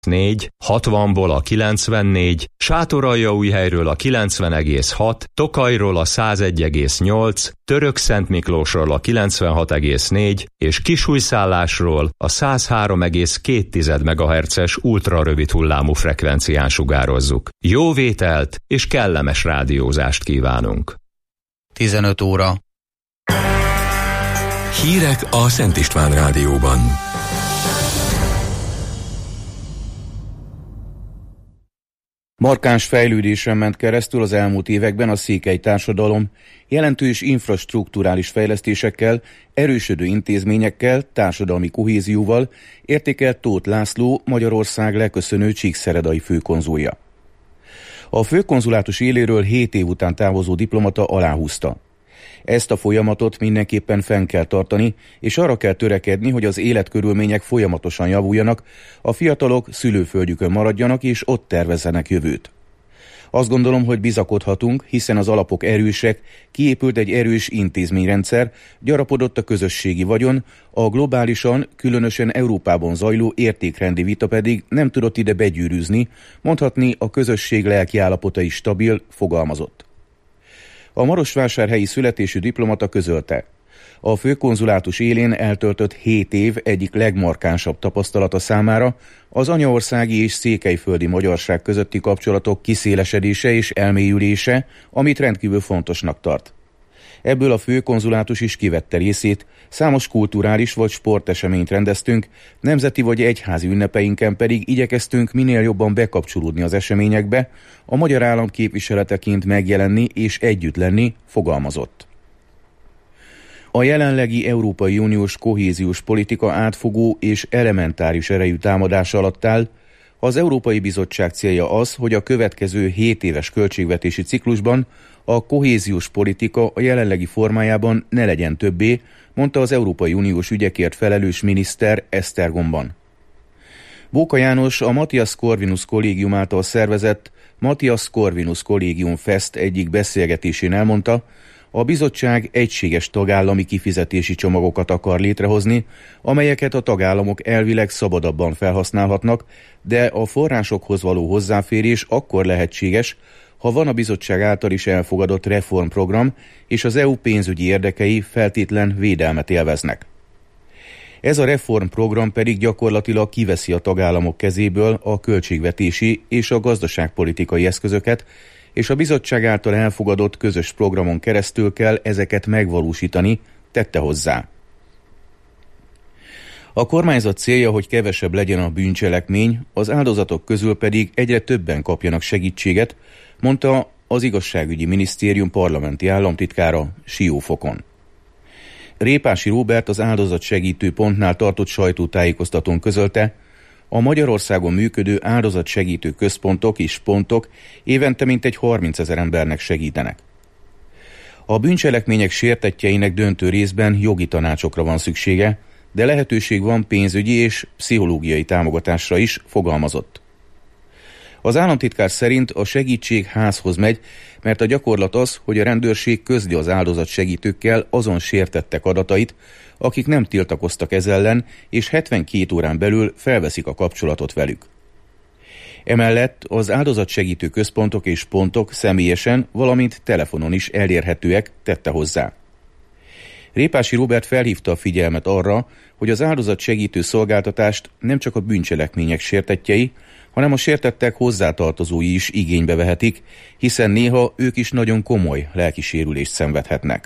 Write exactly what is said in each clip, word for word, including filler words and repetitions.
négy, hatvanból a kilencvennégy, Sátoraljaújhelyről a kilencven egész hat, Tokajról a száz egy egész nyolc, Törökszentmiklósról a kilencvenhat egész négy és Kisújszállásról a száz három egész két megahertzes ultrarövid hullámú frekvencián sugározzuk. Jó vételt és kellemes rádiózást kívánunk. tizenöt óra. Hírek a Szent István Rádióban. Markáns fejlődésen ment keresztül az elmúlt években a székely társadalom, jelentős infrastrukturális fejlesztésekkel, erősödő intézményekkel, társadalmi kohézióval, értékelt Tóth László, Magyarország leköszönő csíkszeredai főkonzulja. A főkonzulátus éléről hét év után távozó diplomata aláhúzta. Ezt a folyamatot mindenképpen fenn kell tartani, és arra kell törekedni, hogy az életkörülmények folyamatosan javuljanak, a fiatalok szülőföldjükön maradjanak és ott tervezzenek jövőt. Azt gondolom, hogy bizakodhatunk, hiszen az alapok erősek, kiépült egy erős intézményrendszer, gyarapodott a közösségi vagyon, a globálisan, különösen Európában zajló értékrendi vita pedig nem tudott ide begyűrűzni, mondhatni a közösség lelkiállapota is stabil, fogalmazott. A marosvásárhelyi születésű diplomata közölte: a főkonzulátus élén eltöltött hét év egyik legmarkánsabb tapasztalata számára az anyaországi és székelyföldi magyarság közötti kapcsolatok kiszélesedése és elmélyülése, amit rendkívül fontosnak tart. Ebből a főkonzulátus is kivette részét, számos kulturális vagy sporteseményt rendeztünk, nemzeti vagy egyházi ünnepeinken pedig igyekeztünk minél jobban bekapcsolódni az eseményekbe, a magyar állam képviseleteként megjelenni és együtt lenni, fogalmazott. A jelenlegi Európai Uniós kohéziós politika átfogó és elementáris erejű támadása alatt áll. Az Európai Bizottság célja az, hogy a következő hét éves költségvetési ciklusban a kohéziós politika a jelenlegi formájában ne legyen többé, mondta az Európai Uniós ügyekért felelős miniszter Esztergomban. Bóka János a Matthias Corvinus Kollégium által szervezett Matthias Corvinus Kollégium Fest egyik beszélgetésén elmondta, a bizottság egységes tagállami kifizetési csomagokat akar létrehozni, amelyeket a tagállamok elvileg szabadabban felhasználhatnak, de a forrásokhoz való hozzáférés akkor lehetséges, ha van a bizottság által is elfogadott reformprogram, és az é u pénzügyi érdekei feltétlen védelmet élveznek. Ez a reformprogram pedig gyakorlatilag kiveszi a tagállamok kezéből a költségvetési és a gazdaságpolitikai eszközöket, és a bizottság által elfogadott közös programon keresztül kell ezeket megvalósítani, tette hozzá. A kormányzat célja, hogy kevesebb legyen a bűncselekmény, az áldozatok közül pedig egyre többen kapjanak segítséget, mondta az Igazságügyi Minisztérium parlamenti államtitkára Siófokon. Répási Róbert az áldozatsegítő pontnál tartott sajtótájékoztatón közölte, a Magyarországon működő áldozatsegítő központok és pontok évente mintegy harmincezer embernek segítenek. A bűncselekmények sértettjeinek döntő részben jogi tanácsokra van szüksége, de lehetőség van pénzügyi és pszichológiai támogatásra is, fogalmazott. Az államtitkár szerint a segítség házhoz megy, mert a gyakorlat az, hogy a rendőrség közli az áldozatsegítőkkel azon sértettek adatait, akik nem tiltakoztak ez ellen, és hetvenkét órán belül felveszik a kapcsolatot velük. Emellett az áldozatsegítő központok és pontok személyesen, valamint telefonon is elérhetőek, tette hozzá. Répási Róbert felhívta a figyelmet arra, hogy az áldozatsegítő szolgáltatást nem csak a bűncselekmények sértettjei, hanem a sértettek hozzátartozói is igénybe vehetik, hiszen néha ők is nagyon komoly lelkisérülést szenvedhetnek.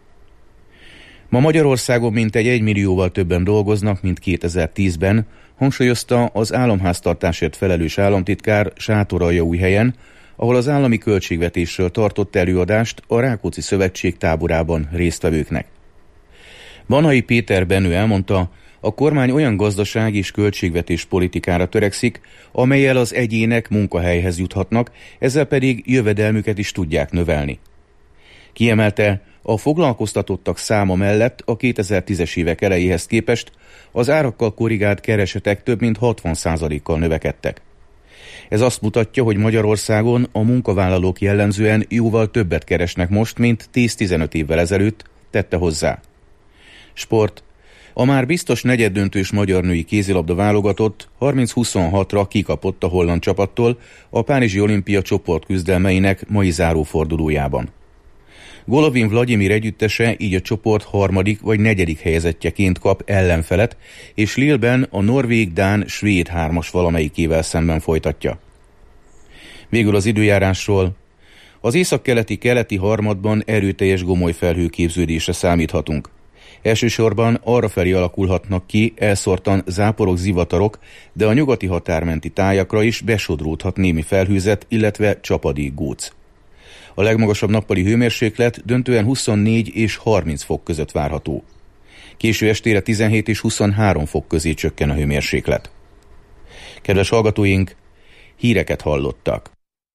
Ma Magyarországon mintegy egy millióval többen dolgoznak, mint kétezer-tízben, hangsúlyozta az államháztartásért felelős államtitkár Sátoraljaújhelyen, ahol az állami költségvetésről tartott előadást a Rákóczi Szövetség táborában résztvevőknek. Banai Péter Benő elmondta, a kormány olyan gazdaság és költségvetés politikára törekszik, amellyel az egyének munkahelyhez juthatnak, ezzel pedig jövedelmüket is tudják növelni. Kiemelte, a foglalkoztatottak száma mellett a kétezer-tízes évek elejéhez képest az árakkal korrigált keresetek több mint hatvan százalékkal növekedtek. Ez azt mutatja, hogy Magyarországon a munkavállalók jellemzően jóval többet keresnek most, mint tíz-tizenöt évvel ezelőtt, tette hozzá. Sport. A már biztos negyeddöntős magyar női kézilabda válogatott harminc huszonhatra kikapott a holland csapattól a Párizsi Olimpia csoportküzdelmeinek mai zárófordulójában. Golovin Vladimir együttese így a csoport harmadik vagy negyedik helyezettjeként kap ellenfelet, és Lille-ben a norvég, dán, svéd hármas valamelyikével szemben folytatja. Végül az időjárásról. Az északkeleti keleti harmadban erőteljes gomoly felhőképződésre számíthatunk. Elsősorban arrafelé alakulhatnak ki elszórtan záporok, zivatarok, de a nyugati határmenti tájakra is besodródhat némi felhőzet, illetve csapadék góc. A legmagasabb nappali hőmérséklet döntően huszonnégy és harminc fok között várható. Késő estére tizenhét és huszonhárom fok közé csökken a hőmérséklet. Kedves hallgatóink, híreket hallottak.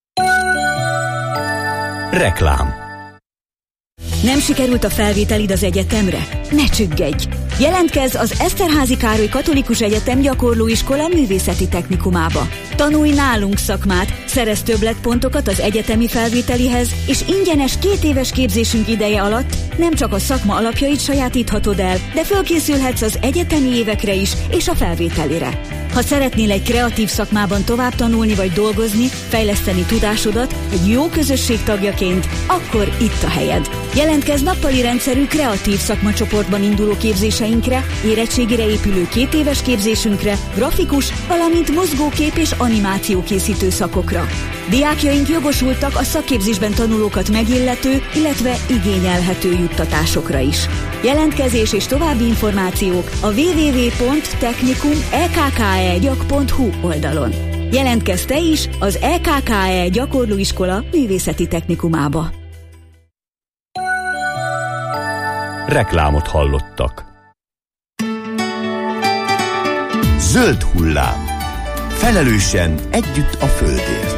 Reklám. Nem sikerült a felvételid az egyetemre? Ne csüggedj! Jelentkezz az Eszterházy Károly Katolikus Egyetem Gyakorlóiskola Művészeti Technikumába. Tanulj nálunk szakmát, szerezz többletpontokat az egyetemi felvételihez, és ingyenes két éves képzésünk ideje alatt nem csak a szakma alapjait sajátíthatod el, de fölkészülhetsz az egyetemi évekre is és a felvételire. Ha szeretnél egy kreatív szakmában tovább tanulni vagy dolgozni, fejleszteni tudásodat egy jó közösség tagjaként, akkor itt a helyed. Jelentkezz nappali rendszerű kreatív szakmacsoportban induló képzéseinkre, érettségire épülő két éves képzésünkre, grafikus, valamint mozgókép és animáció készítő szakokra. Diákjaink jogosultak a szakképzésben tanulókat megillető, illetve igényelhető juttatásokra is. Jelentkezés és további információk a double-u double-u double-u pont technikum e k k e gyak pont h u oldalon. Jelentkezz te is az é ká ká é Gyakorlóiskola Művészeti Technikumába. Reklámot hallottak. Zöld hullám. Felelősen együtt a földért.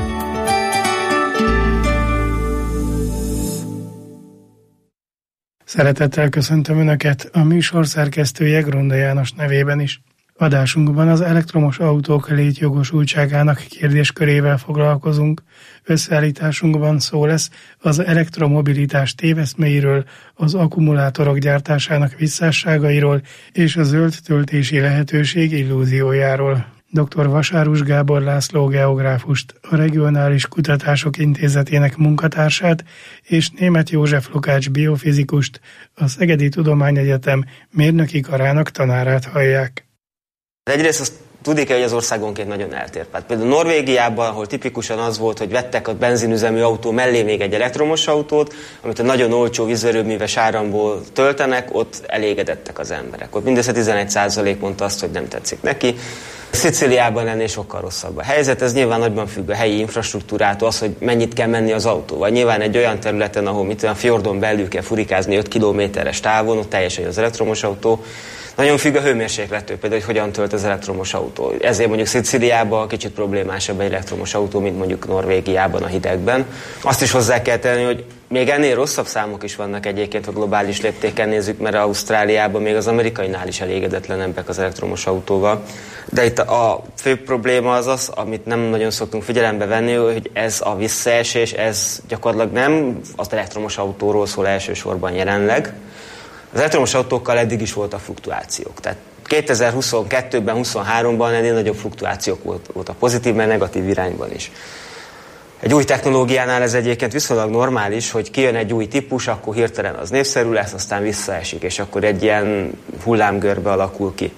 Szeretettel köszöntöm Önöket, a műsor szerkesztője Gronda János nevében is. Adásunkban az elektromos autók létjogosultságának kérdéskörével foglalkozunk. Összeállításunkban szó lesz az elektromobilitás téveszmeiről, az akkumulátorok gyártásának visszásságairól és a zöld töltési lehetőség illúziójáról. dr. Vasárus Gábor László geográfust, a Regionális Kutatások Intézetének munkatársát és Németh József Lukács biofizikust, a Szegedi Tudományegyetem mérnöki karának tanárát hallják. Egyrészt azt tudni kell, hogy az országonként nagyon eltér. Hát például Norvégiában, ahol tipikusan az volt, hogy vettek a benzinüzemű autó mellé még egy elektromos autót, amit a nagyon olcsó vízerőműves áramból töltenek, ott elégedettek az emberek. Ott mindössze tizenegy százalék mondta azt, hogy nem tetszik neki. Szicíliában ennél sokkal rosszabb a helyzet, ez nyilván nagyban függ a helyi infrastruktúrától, az, hogy mennyit kell menni az autóval. Nyilván egy olyan területen, ahol mit olyan fjordon belül kell furikázni öt kilométeres távon, ott teljesen az elektromos autó. Nagyon függ a hőmérséklettől, például, hogy hogyan tölt az elektromos autó. Ezért mondjuk Szicíliában kicsit problémásabb egy elektromos autó, mint mondjuk Norvégiában a hidegben. Azt is hozzá kell tenni, hogy még ennél rosszabb számok is vannak egyébként, ha globális léptéken nézzük, mert Ausztráliában még az amerikainál is elégedetlenebbek az elektromos autóval. De itt a fő probléma az az, amit nem nagyon szoktunk figyelembe venni, hogy ez a visszaesés, ez gyakorlatilag nem az elektromos autóról szól elsősorban jelenleg. Az elektromos autókkal eddig is voltak fluktuációk. Tehát kétezer-huszonkettőben, huszonháromban ennél nagyobb fluktuációk voltak pozitív, mert negatív irányban is. Egy új technológiánál ez egyébként viszonylag normális, hogy kijön egy új típus, akkor hirtelen az népszerű lesz, aztán visszaesik, és akkor egy ilyen hullámgörbe alakul ki.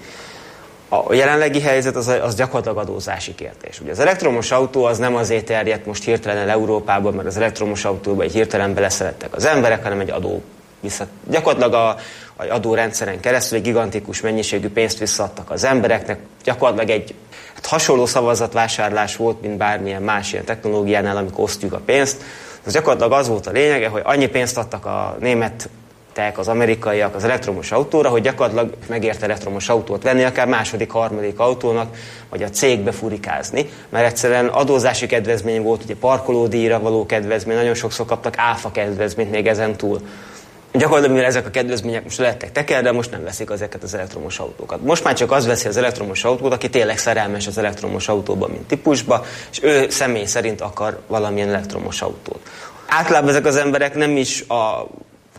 A jelenlegi helyzet az, az gyakorlatilag adózási kérdés. Ugye az elektromos autó az nem azért terjedt most hirtelen el Európában, mert az elektromos autóba egy hirtelen beleszerettek az emberek, hanem egy adó vissza. Gyakorlatilag a, a adórendszeren keresztül egy gigantikus mennyiségű pénzt visszaadtak az embereknek, gyakorlatilag egy hát hasonló szavazatvásárlás volt, mint bármilyen más ilyen technológiánál, amikor osztjuk a pénzt. Az gyakorlatilag az volt a lényege, hogy annyi pénzt adtak a németek, az amerikaiak az elektromos autóra, hogy gyakorlatilag megért elektromos autót venni, akár második, harmadik autónak, vagy a cégbe furikázni, mert egyszerűen adózási kedvezmény volt, ugye parkolódíjra való kedvezmény, nagyon sokszor kaptak áfa kedvezményt még ezen túl. Gyakorlatilag, mivel ezek a kedvezmények most lettek teker, de most nem veszik ezeket az elektromos autókat. Most már csak az veszi az elektromos autót, aki tényleg szerelmes az elektromos autóba, mint típusba, és ő személy szerint akar valamilyen elektromos autót. Általában ezek az emberek nem is a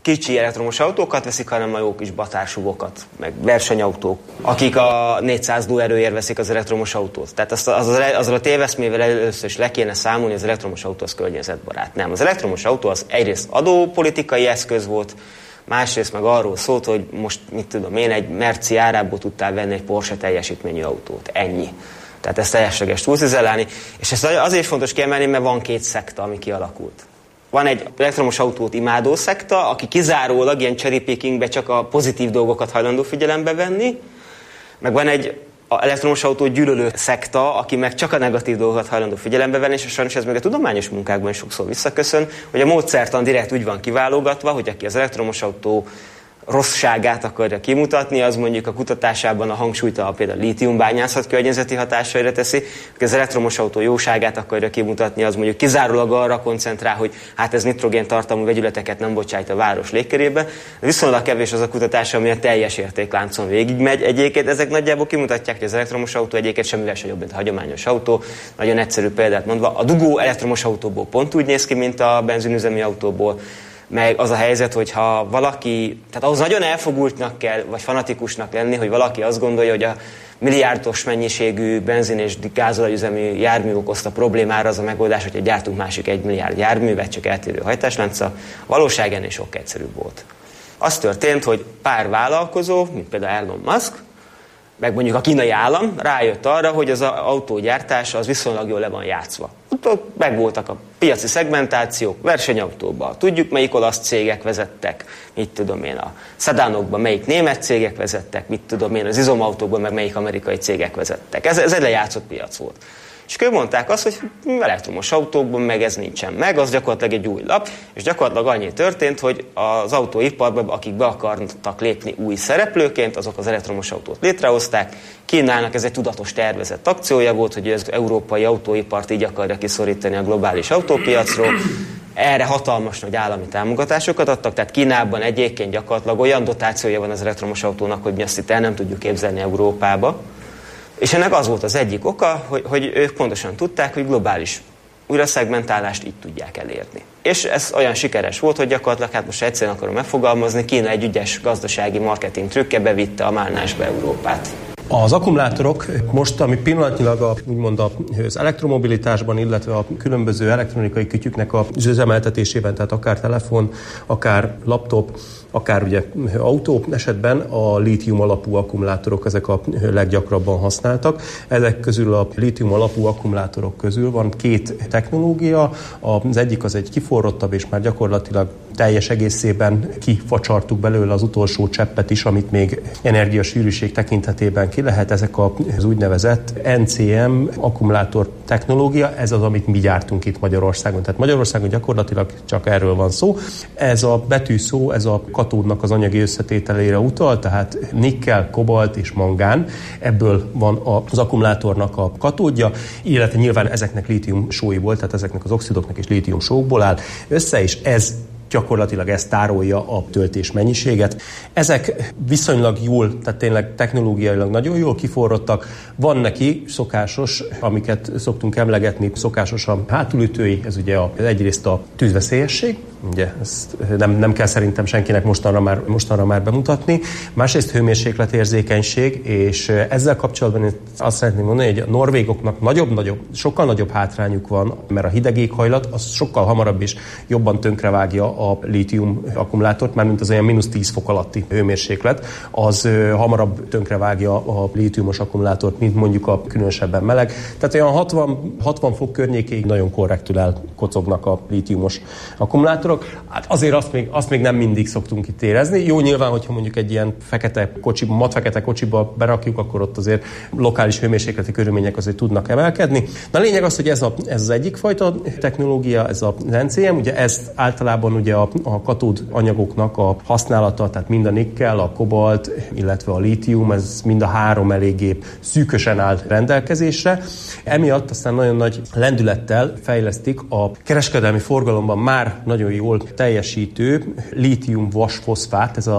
kicsi elektromos autókat veszik, hanem a jó kis batársugokat, meg versenyautók, akik a négyszáz lóerőért veszik az elektromos autót. Tehát azt, az, az, azzal a téveszmével először is le kéne számolni, hogy az elektromos autó az környezetbarát. Nem, az elektromos autó az egyrészt adópolitikai eszköz volt, másrészt meg arról szólt, hogy most, mit tudom én, egy Merci árából tudtál venni egy Porsche teljesítményű autót. Ennyi. Tehát ezt teljesleges túlcizelálni. És ezt azért fontos kiemelni, mert van két szekta, ami kialakult. Van egy elektromos autót imádó szekta, aki kizárólag ilyen cherry pickingbe csak a pozitív dolgokat hajlandó figyelembe venni, meg van egy elektromos autó gyűlölő szekta, aki meg csak a negatív dolgokat hajlandó figyelembe venni, és sajnos ez még a tudományos munkákban is sokszor visszaköszön, hogy a módszertan direkt úgy van kiválogatva, hogy aki az elektromos autó rosszságát akarja kimutatni, az mondjuk a kutatásában a hangsúlyt a például lítiumbányászat környezeti hatásaira teszi, az elektromos autó jóságát akarja kimutatni, az mondjuk kizárólag arra koncentrál, hogy hát ez nitrogén tartalmú vegyületeket nem bocsájt a város légkörébe. Viszonylag kevés az a kutatás, ami a teljes értékláncon végigmegy. Egyébként ezek nagyjából kimutatják, hogy az elektromos autó egyébként semmivel sem jobb, mint a hagyományos autó. Nagyon egyszerű példát mondva, a dugó elektromos autóból pont úgy néz ki, mint a benzinüzemű autóból. Meg az a helyzet, hogyha valaki, tehát ahhoz nagyon elfogultnak kell, vagy fanatikusnak lenni, hogy valaki azt gondolja, hogy a milliárdos mennyiségű benzin és gázolajüzemű jármű okozta problémára az a megoldás, hogyha gyártunk másik egy milliárd járművet, csak eltérő hajtáslánccal. A valóság ennél sokkal egyszerűbb volt. Az történt, hogy pár vállalkozó, mint például Elon Musk, meg mondjuk a kínai állam rájött arra, hogy az autógyártás az viszonylag jól le van játszva. Ott megvoltak a piaci szegmentációk, versenyautóban. Tudjuk, melyik olasz cégek vezettek, mit tudom én, a szedánokban melyik német cégek vezettek, mit tudom én, az izomautókban meg melyik amerikai cégek vezettek. Ez, ez egy lejátszott piac volt. És ők mondták azt, hogy elektromos autókban meg ez nincsen meg, az gyakorlatilag egy új lap, és gyakorlatilag annyi történt, hogy az autóiparban, akik be akartak lépni új szereplőként, azok az elektromos autót létrehozták. Kínának ez egy tudatos tervezett akciója volt, hogy az európai autóipart így akarja kiszorítani a globális autópiacról. Erre hatalmas nagy állami támogatásokat adtak, tehát Kínában egyébként gyakorlatilag olyan dotációja van az elektromos autónak, hogy mi azt itt el nem tudjuk képzelni Európába. És ennek az volt az egyik oka, hogy, hogy ők pontosan tudták, hogy globális újraszegmentálást így tudják elérni. És ez olyan sikeres volt, hogy gyakorlatilag, hát most egyszerűen akarom megfogalmazni, Kína egy ügyes gazdasági marketing trükke bevitte a málnásba Európát. Az akkumulátorok most, ami pillanatnyilag a, úgymond az elektromobilitásban, illetve a különböző elektronikai kütyüknek az üzemeltetésében, tehát akár telefon, akár laptop, akár ugye autó esetben a lítium alapú akkumulátorok, ezek a leggyakrabban használtak. Ezek közül a lítium alapú akkumulátorok közül van két technológia, az egyik az egy kiforrottabb, és már gyakorlatilag teljes egészében kifacsartuk belőle az utolsó cseppet is, amit még energiasűrűség tekintetében ki lehet. Ezek az úgynevezett en cé em akkumulátor technológia, ez az, amit mi gyártunk itt Magyarországon. Tehát Magyarországon gyakorlatilag csak erről van szó. Ez a betűszó, ez a katódnak az anyagi összetételére utal, tehát nikkel, kobalt és mangán. Ebből van az akkumulátornak a katódja, illetve nyilván ezeknek lítium sóiból, tehát ezeknek az oxidoknak és lítium sókból áll össze, és ez gyakorlatilag ez tárolja a töltés mennyiséget. Ezek viszonylag jól, tehát tényleg technológiailag nagyon jól kiforrottak. Van neki szokásos, amiket szoktunk emlegetni, szokásos a hátulütői, ez ugye a, egyrészt a tűzveszélyesség, ugye ezt nem, nem kell szerintem senkinek mostanra már, mostanra már bemutatni. Másrészt hőmérsékletérzékenység, és ezzel kapcsolatban én azt szeretném mondani, hogy a norvégoknak nagyobb-nagyobb, sokkal nagyobb hátrányuk van, mert a hideg éghajlat az sokkal hamarabb is jobban tönkrevágja a lítium akkumulátort, mármint az olyan mínusz tíz fok alatti hőmérséklet, az hamarabb tönkrevágja a lítiumos akkumulátort, mint mondjuk a különösebben meleg. Tehát olyan hatvan, hatvan fok környékéig nagyon korrektül elkocognak a lítiumos akkumulátorok. Hát azért azt még, azt még nem mindig szoktunk itt érezni. Jó, nyilván, hogyha mondjuk egy ilyen fekete kocsi, matfekete kocsiba berakjuk, akkor ott azért lokális hőmérsékleti körülmények azért tudnak emelkedni. Na a lényeg az, hogy ez, a, ez az egyik fajta technológia, ez az en cé em, ugye ez általában ugye a, a katód anyagoknak a használata, tehát mind a nikkel, a kobalt, illetve a lítium, ez mind a három eléggé szűkösen áll rendelkezésre. Emiatt aztán nagyon nagy lendülettel fejlesztik a kereskedelmi forgalomban már nagyon jól teljesítő lítium-vasfoszfát, ez a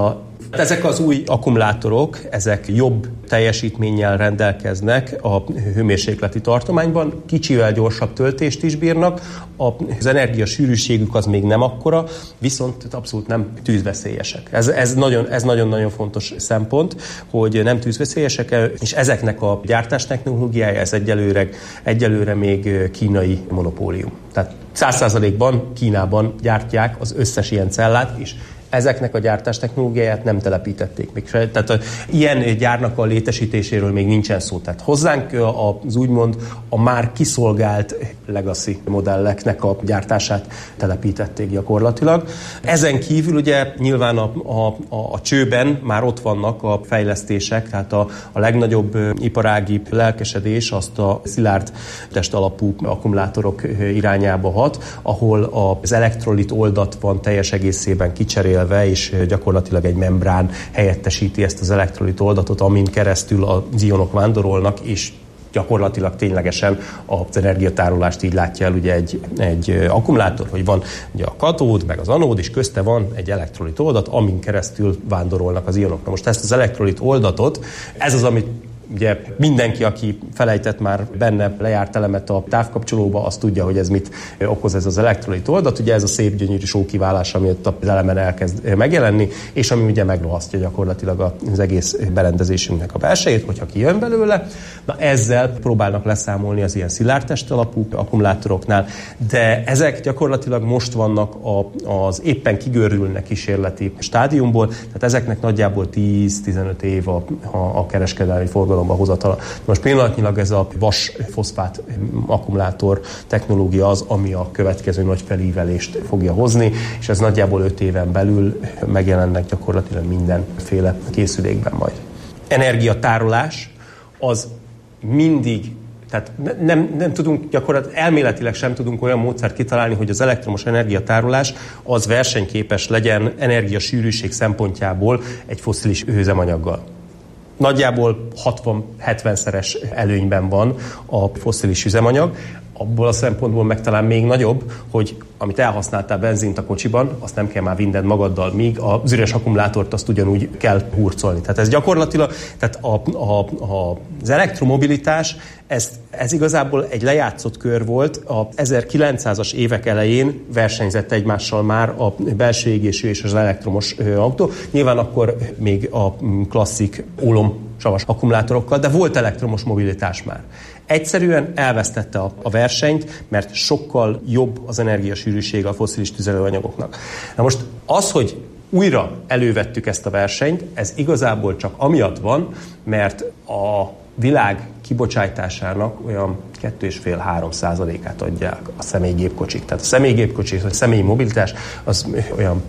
Ezek az új akkumulátorok, ezek jobb teljesítménnyel rendelkeznek a hőmérsékleti tartományban, kicsivel gyorsabb töltést is bírnak, az energia sűrűségük az még nem akkora, viszont abszolút nem tűzveszélyesek. Ez, ez, nagyon, ez nagyon-nagyon fontos szempont, hogy nem tűzveszélyesek, és ezeknek a gyártás technológiája, ez egyelőre, egyelőre még kínai monopólium. Tehát száz százalékban Kínában gyártják az összes ilyen cellát is. Ezeknek a gyártás technológiáját nem telepítették még. Tehát a, ilyen gyárnak a létesítéséről még nincsen szó. Tehát hozzánk az úgymond a már kiszolgált legacy modelleknek a gyártását telepítették gyakorlatilag. Ezen kívül ugye nyilván a, a, a, a csőben már ott vannak a fejlesztések, tehát a, a legnagyobb iparági lelkesedés azt a szilárd test alapú akkumulátorok irányába hat, ahol az elektrolit oldat van teljes egészében kicserélve, és gyakorlatilag egy membrán helyettesíti ezt az elektrolit oldatot, amin keresztül az ionok vándorolnak, és gyakorlatilag ténylegesen az energiatárolást így látja el ugye egy, egy akkumulátor, hogy van ugye a katód, meg az anód, és közte van egy elektrolit oldat, amin keresztül vándorolnak az ionok. Na most ezt az elektrolit oldatot, ez az, amit ugye mindenki, aki felejtett már benne lejárt elemet a távkapcsolóba, azt tudja, hogy ez mit okoz ez az elektrolit oldat. Ugye ez a szép gyönyörű sókiválás, ami ott az elemen elkezd megjelenni, és ami ugye megrohasztja gyakorlatilag az egész berendezésünknek a belsejét, hogyha kijön belőle. Na ezzel próbálnak leszámolni az ilyen szilárdtest alapú akkumulátoroknál, de ezek gyakorlatilag most vannak a, az éppen kigörülnek kísérleti stádiumból, tehát ezeknek nagyjából tíz-tizenöt év a, a, a kereskedelmi forgalom hozatala. Most pillanatnyilag ez a vas-foszfát akkumulátor technológia az, ami a következő nagy felívelést fogja hozni, és ez nagyjából öt éven belül megjelennek gyakorlatilag mindenféle készülékben majd. Energiatárolás az mindig, tehát nem, nem tudunk gyakorlatilag, elméletileg sem tudunk olyan módszert kitalálni, hogy az elektromos energiatárolás az versenyképes legyen energiasűrűség szempontjából egy fosszilis üzemanyaggal. Nagyjából hatvan-hetvenszeres előnyben van a fosszilis üzemanyag. Abból a szempontból meg talán még nagyobb, hogy amit elhasználtál benzint a kocsiban, azt nem kell már vinned magaddal, míg az üres akkumulátort azt ugyanúgy kell hurcolni. Tehát ez gyakorlatilag, tehát a, a, a, az elektromobilitás, ez, ez igazából egy lejátszott kör volt. A ezerkilencszázas évek elején versenyzett egymással már a belső égésű és az elektromos autó. Nyilván akkor még a klasszik ólomsavas akkumulátorokkal, de volt elektromos mobilitás már. Egyszerűen elvesztette a, a versenyt, mert sokkal jobb az energiasűrűsége a fosszilis tüzelőanyagoknak. Na most az, hogy újra elővettük ezt a versenyt, ez igazából csak amiatt van, mert a világ kibocsátásának olyan két egész öt-három százalékát adják a személygépkocsik. Tehát a személygépkocsik, a személyi mobilitás az olyan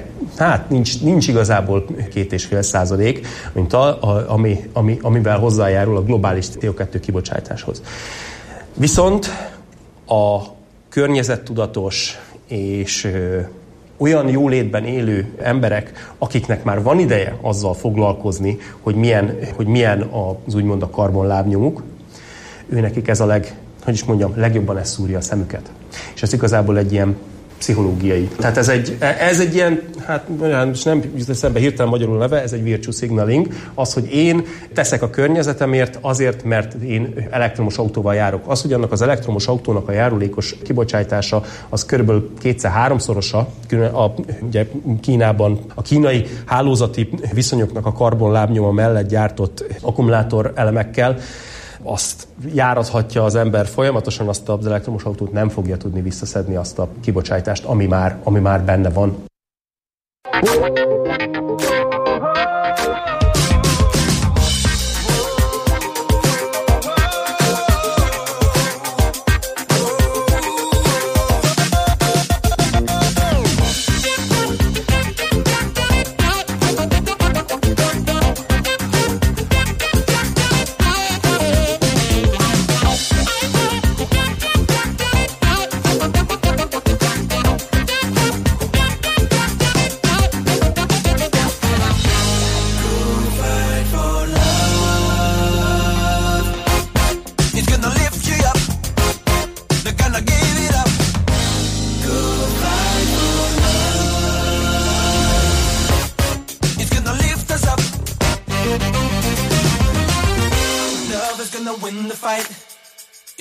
hát nincs, nincs igazából két és fél százalék, mint a, a, ami, ami, amivel hozzájárul a globális té o kettő kibocsátáshoz. Viszont a környezettudatos és ö, olyan jólétben élő emberek, akiknek már van ideje azzal foglalkozni, hogy milyen, hogy milyen az úgymond a karbonlábnyomuk, őnekik ez a leg, hogy is mondjam, legjobban ez szúrja a szemüket. És ez igazából egy ilyen pszichológiai. Tehát ez egy, ez egy ilyen, hát most nem jut eszembe hirtelen magyarul neve, ez egy virtue signaling, az, hogy én teszek a környezetemért azért, mert én elektromos autóval járok. Az, hogy annak az elektromos autónak a járulékos kibocsátása az körülbelül kétszer-háromszorosa, a, ugye Kínában a kínai hálózati viszonyoknak a karbonlábnyoma mellett gyártott akkumulátor elemekkel, azt járathatja az ember folyamatosan, azt az elektromos autót nem fogja tudni visszaszedni azt a kibocsátást, ami már, ami már benne van.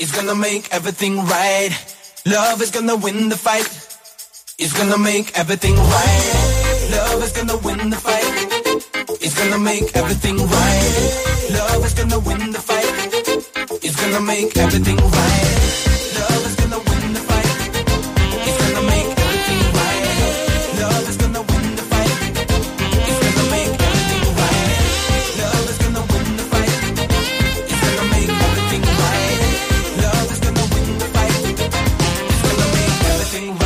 It's gonna make everything right. Love is gonna win the fight. It's gonna make everything right. Love is gonna win the fight. It's gonna make everything right. Love is gonna win the fight. It's gonna make everything right. Love is gonna win the fight. It's gonna make everything right. Love is gonna win the fight. It's gonna make everything right. Love is gonna win the fight. It's gonna make everything right. Love is gonna win the fight. It's gonna make everything right.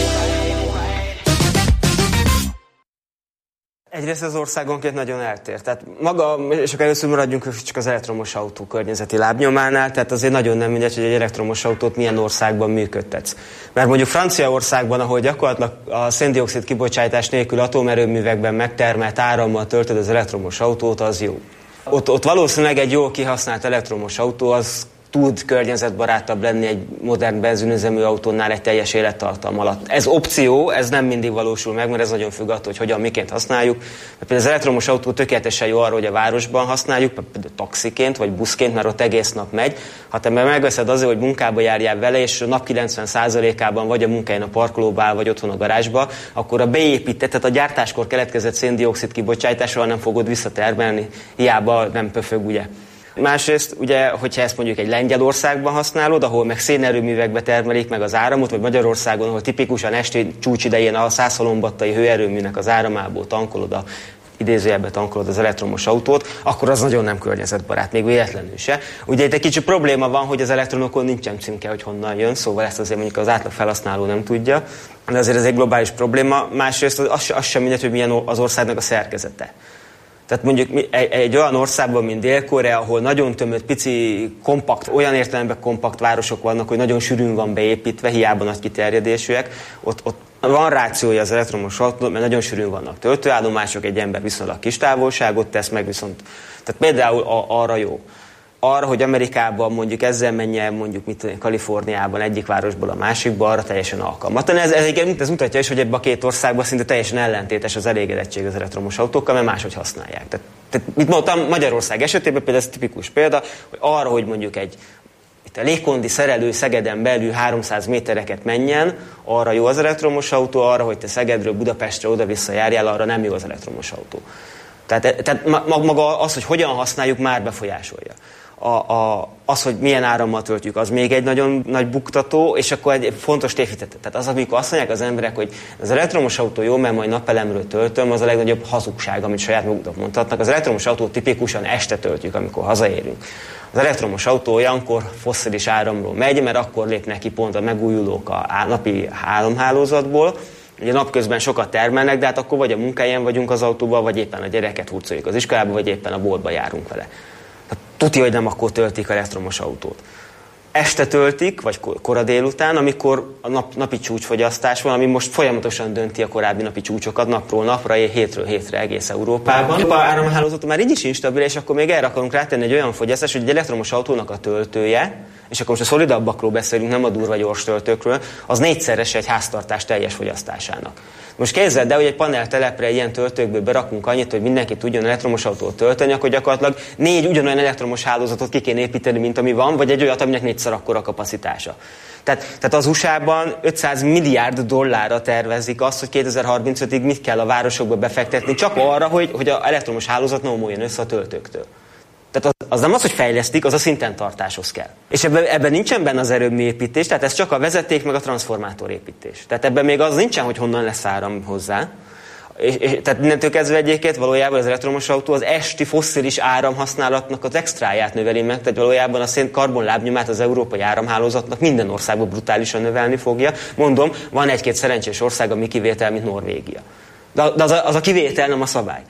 Egyrészt az országonként nagyon eltér. Tehát maga, és akkor először maradjunk csak az elektromos autó környezeti lábnyománál, tehát azért nagyon nem mindegy, hogy egy elektromos autót milyen országban működtetsz. Mert mondjuk Franciaországban, ahol gyakorlatilag a széndioxid kibocsátás nélkül atomerőművekben megtermelt árammal töltöd az elektromos autót, az jó. Ott, ott valószínűleg egy jól kihasznált elektromos autó az tud környezetbarátabb lenni egy modern benzinüzemű autónál egy teljes élettartam alatt. Ez opció, ez nem mindig valósul meg, mert ez nagyon függ attól, hogy hogyan, miként használjuk. Mert például az elektromos autó tökéletesen jó arra, hogy a városban használjuk, például taxiként vagy buszként, mert ott egész nap megy. Ha te megveszed azért, hogy munkába járjál vele, és a nap kilencven százalékában vagy a munkáján a parkolóba áll, vagy otthon a garázsba, akkor a beépített, tehát a gyártáskor keletkezett széndioxid kibocsátásról nem fogod visszatermelni, hiába nem pöfög, ugye. Másrészt, ugye, hogyha ezt mondjuk egy Lengyelországban használod, ahol meg szénerőművekbe termelik meg az áramot, vagy Magyarországon, ahol tipikusan esti csúcsidején a százhalombattai hőerőműnek az áramából tankolod a idézőjelbe tankolod az elektromos autót, akkor az nagyon nem környezetbarát, még véletlenül se. Ugye itt egy kicsi probléma van, hogy az elektronokon nincsen címke, hogy honnan jön, szóval ezt azért mondjuk az átlag felhasználó nem tudja, de azért ez egy globális probléma. Másrészt az, az sem mindegy, hogy milyen az országnak a szerkezete. Tehát mondjuk egy, egy olyan országban, mint Dél-Korea, ahol nagyon tömött, pici, kompakt, olyan értelemben kompakt városok vannak, hogy nagyon sűrűn van beépítve, hiába nagy kiterjedésűek, ott, ott van rációja az elektromos autó, mert nagyon sűrűn vannak töltőállomások, egy ember viszonylag kis távolságot tesz meg, viszont tehát például a, arra jó. Arra, hogy Amerikában mondjuk ezzel menjen, mondjuk mit tudom, Kaliforniában egyik városból a másikba, arra teljesen alkalmatlan. Ez, ez, ez mutatja is, hogy ebben a két országban szinte teljesen ellentétes az elégedettség az elektromos autókkal, mert máshogy használják. Tehát, tehát mit mondtam, Magyarország esetében például ez tipikus példa, hogy arra, hogy mondjuk egy itt a légkondi szerelő Szegeden belül háromszáz métereket menjen, arra jó az elektromos autó, arra, hogy te Szegedről Budapestre oda-vissza járjál, arra nem jó az elektromos autó. Tehát, tehát maga az, hogy hogyan használjuk, már befolyásolja. A, a, az, hogy milyen árammal töltjük, az még egy nagyon nagy buktató, és akkor egy fontos tévhitet. Tehát az, amikor azt mondják az emberek, hogy az elektromos autó jó, mert majd napelemről töltöm, az a legnagyobb hazugság, amit saját maguknak mondhatnak. Az elektromos autót tipikusan este töltjük, amikor hazaérünk. Az elektromos autó olyankor fosszilis áramról megy, mert akkor lépnek ki pont a megújulók a napi álomhálózatból. Ugye napközben sokat termelnek, de hát akkor vagy a munkáján vagyunk az autóban, vagy éppen a gyereket hurcoljuk az iskolába, vagy éppen a boltba járunk vele. Tuti, hogy nem akkor töltik elektromos autót. Este töltik, vagy kora délután, amikor a nap, napi csúcsfogyasztás van, ami most folyamatosan dönti a korábbi napi csúcsokat napról napra, hétről hétre egész Európában. A áramhálózat már így is instabil, és akkor még erre akarunk rátenni egy olyan fogyasztás, hogy egy elektromos autónak a töltője, és akkor most a szolidabbakról beszélünk, nem a durva gyors töltőkről, az négyszerese egy háztartás teljes fogyasztásának. Most képzeld el, hogy egy paneltelepre ilyen töltőkből berakunk annyit, hogy mindenki tudjon elektromos autót tölteni, akkor gyakorlatilag négy ugyanolyan elektromos hálózatot ki kéne építeni, mint ami van, vagy egy olyat, aminek négyszer akkora kapacitása. Tehát, tehát az u es á-ban ötszáz milliárd dollárra tervezik azt, hogy kétezer-harmincötig mit kell a városokba befektetni, csak arra, hogy, hogy az elektromos hálózat ne omoljon össze a töltőktől. Tehát az, az nem az, hogy fejlesztik, az a szinten tartáshoz kell. És ebben, ebben nincsen benne az erőműépítés, tehát ez csak a vezeték meg a transformátorépítés. Tehát ebben még az nincsen, hogy honnan lesz áram hozzá. És, és, tehát mindentől kezdve egyébként valójában az elektromos autó az esti fosszilis áramhasználatnak az extráját növeli meg, tehát valójában a szén karbonlábnyomát az európai áramhálózatnak minden országban brutálisan növelni fogja. Mondom, van egy-két szerencsés ország, ami kivétel, mint Norvégia. De, de az, a, az a kivétel, nem a szabály.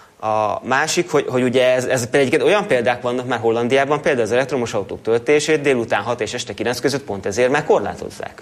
A másik, hogy, hogy ugye ez, ez például olyan példák vannak már Hollandiában, például az elektromos autók töltését délután hat és este kilenc között pont ezért már korlátozzák.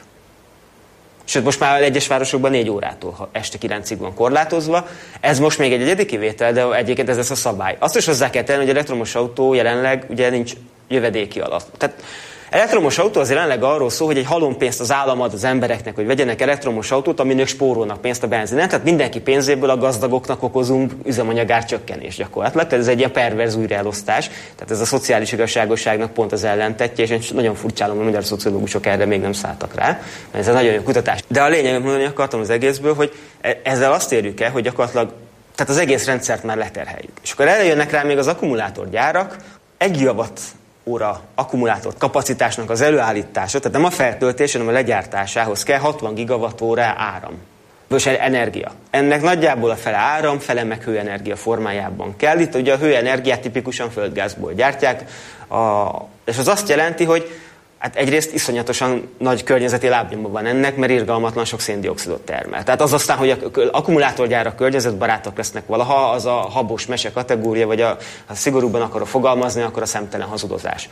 Sőt, most már egyes városokban négy órától este kilencig van korlátozva. Ez most még egy egyedi kivétel, de egyébként ez lesz a szabály. Azt is hozzá kell tenni, hogy elektromos autó jelenleg ugye nincs jövedéki alap. Tehát Elektromos autó az jelenleg arról szól, hogy egy halompénzt az állam ad az embereknek, hogy vegyenek elektromos autót, aminek spórolnak pénzt a benzinen. Tehát mindenki pénzéből a gazdagoknak okozunk üzemanyagár csökkenés gyakorlatilag. Tehát ez egy ilyen perverz újraelosztás. Tehát ez a szociális igazságosságnak pont az ellentetje, és én nagyon furcsálom, hogy a magyar szociológusok erre még nem szálltak rá, mert ez egy nagyon jó kutatás. De a lényeg, amit mondani akartam az egészből, hogy ezzel azt érjük el, hogy gyakorlatilag tehát az egész rendszert már leterheljük. És akkor erre jönnek rá még az akkumulátorgyárak, egy gigawatt óra akkumulátor kapacitásnak az előállítása, tehát nem a feltöltés, hanem a legyártásához kell hatvan gigawatt óra áram. Vagy energia. Ennek nagyjából a fele áram, fele meg hőenergia formájában kell. Itt ugye a hőenergiát tipikusan földgázból gyártják, a, és az azt jelenti, hogy hát egyrészt iszonyatosan nagy környezeti lábnyoma van ennek, mert irgalmatlan sok széndioxidot termel. Tehát az aztán, hogy az akkumulátorgyárak környezetbarátok lesznek valaha, az a habos mese kategória, vagy a, ha szigorúban akarok fogalmazni, akkor a szemtelen hazudozás.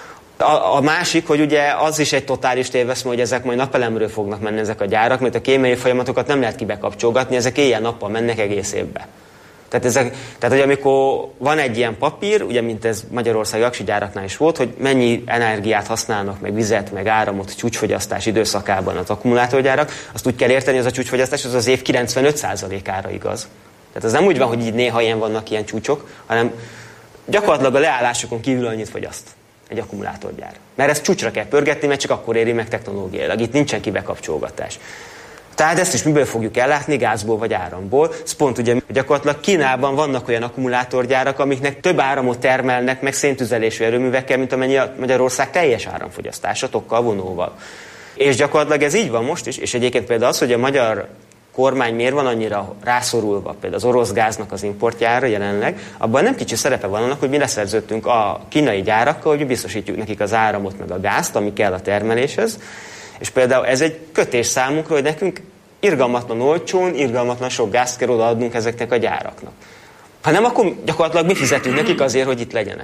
A, a másik, hogy ugye az is egy totális téveszme, hogy ezek majd napelemről fognak menni ezek a gyárak, mert a kémiai folyamatokat nem lehet kibekapcsolgatni, ezek éjjel-nappal mennek egész évbe. Tehát, ezek, tehát, hogy amikor van egy ilyen papír, ugye, mint ez Magyarországi aksigyáraknál is volt, hogy mennyi energiát használnak, meg vizet, meg áramot csúcsfogyasztás időszakában az akkumulátorgyárak, azt úgy kell érteni, hogy az a csúcsfogyasztás az az év kilencvenöt százalékára igaz. Tehát az nem úgy van, hogy így néha ilyen vannak ilyen csúcsok, hanem gyakorlatilag a leállásokon kívül annyit fogyaszt egy akkumulátorgyár. Mert ezt csúcsra kell pörgetni, mert csak akkor éri meg technológiailag. Itt nincsen kibekapcsolgatás. Tehát ezt is miből fogjuk ellátni? Gázból vagy áramból. Ez pont ugye gyakorlatilag Kínában vannak olyan akkumulátorgyárak, amiknek több áramot termelnek meg széntüzelésű erőművekkel, mint amennyi a Magyarország teljes áramfogyasztása, tokkal, vonóval. És gyakorlatilag ez így van most is, és egyébként például az, hogy a magyar kormány miért van annyira rászorulva például az orosz gáznak az importjára jelenleg, abban nem kicsi szerepe van annak, hogy mi leszerződtünk a kínai gyárakkal, hogy biztosítjuk nekik az áramot meg a gázt, ami kell a termeléshez. És például ez egy kötés számunkra, hogy nekünk irgalmatlan olcsón, irgalmatlan sok gázt kell odaadnunk ezeknek a gyáraknak. Ha nem, akkor gyakorlatilag mi fizetünk nekik azért, hogy itt legyenek.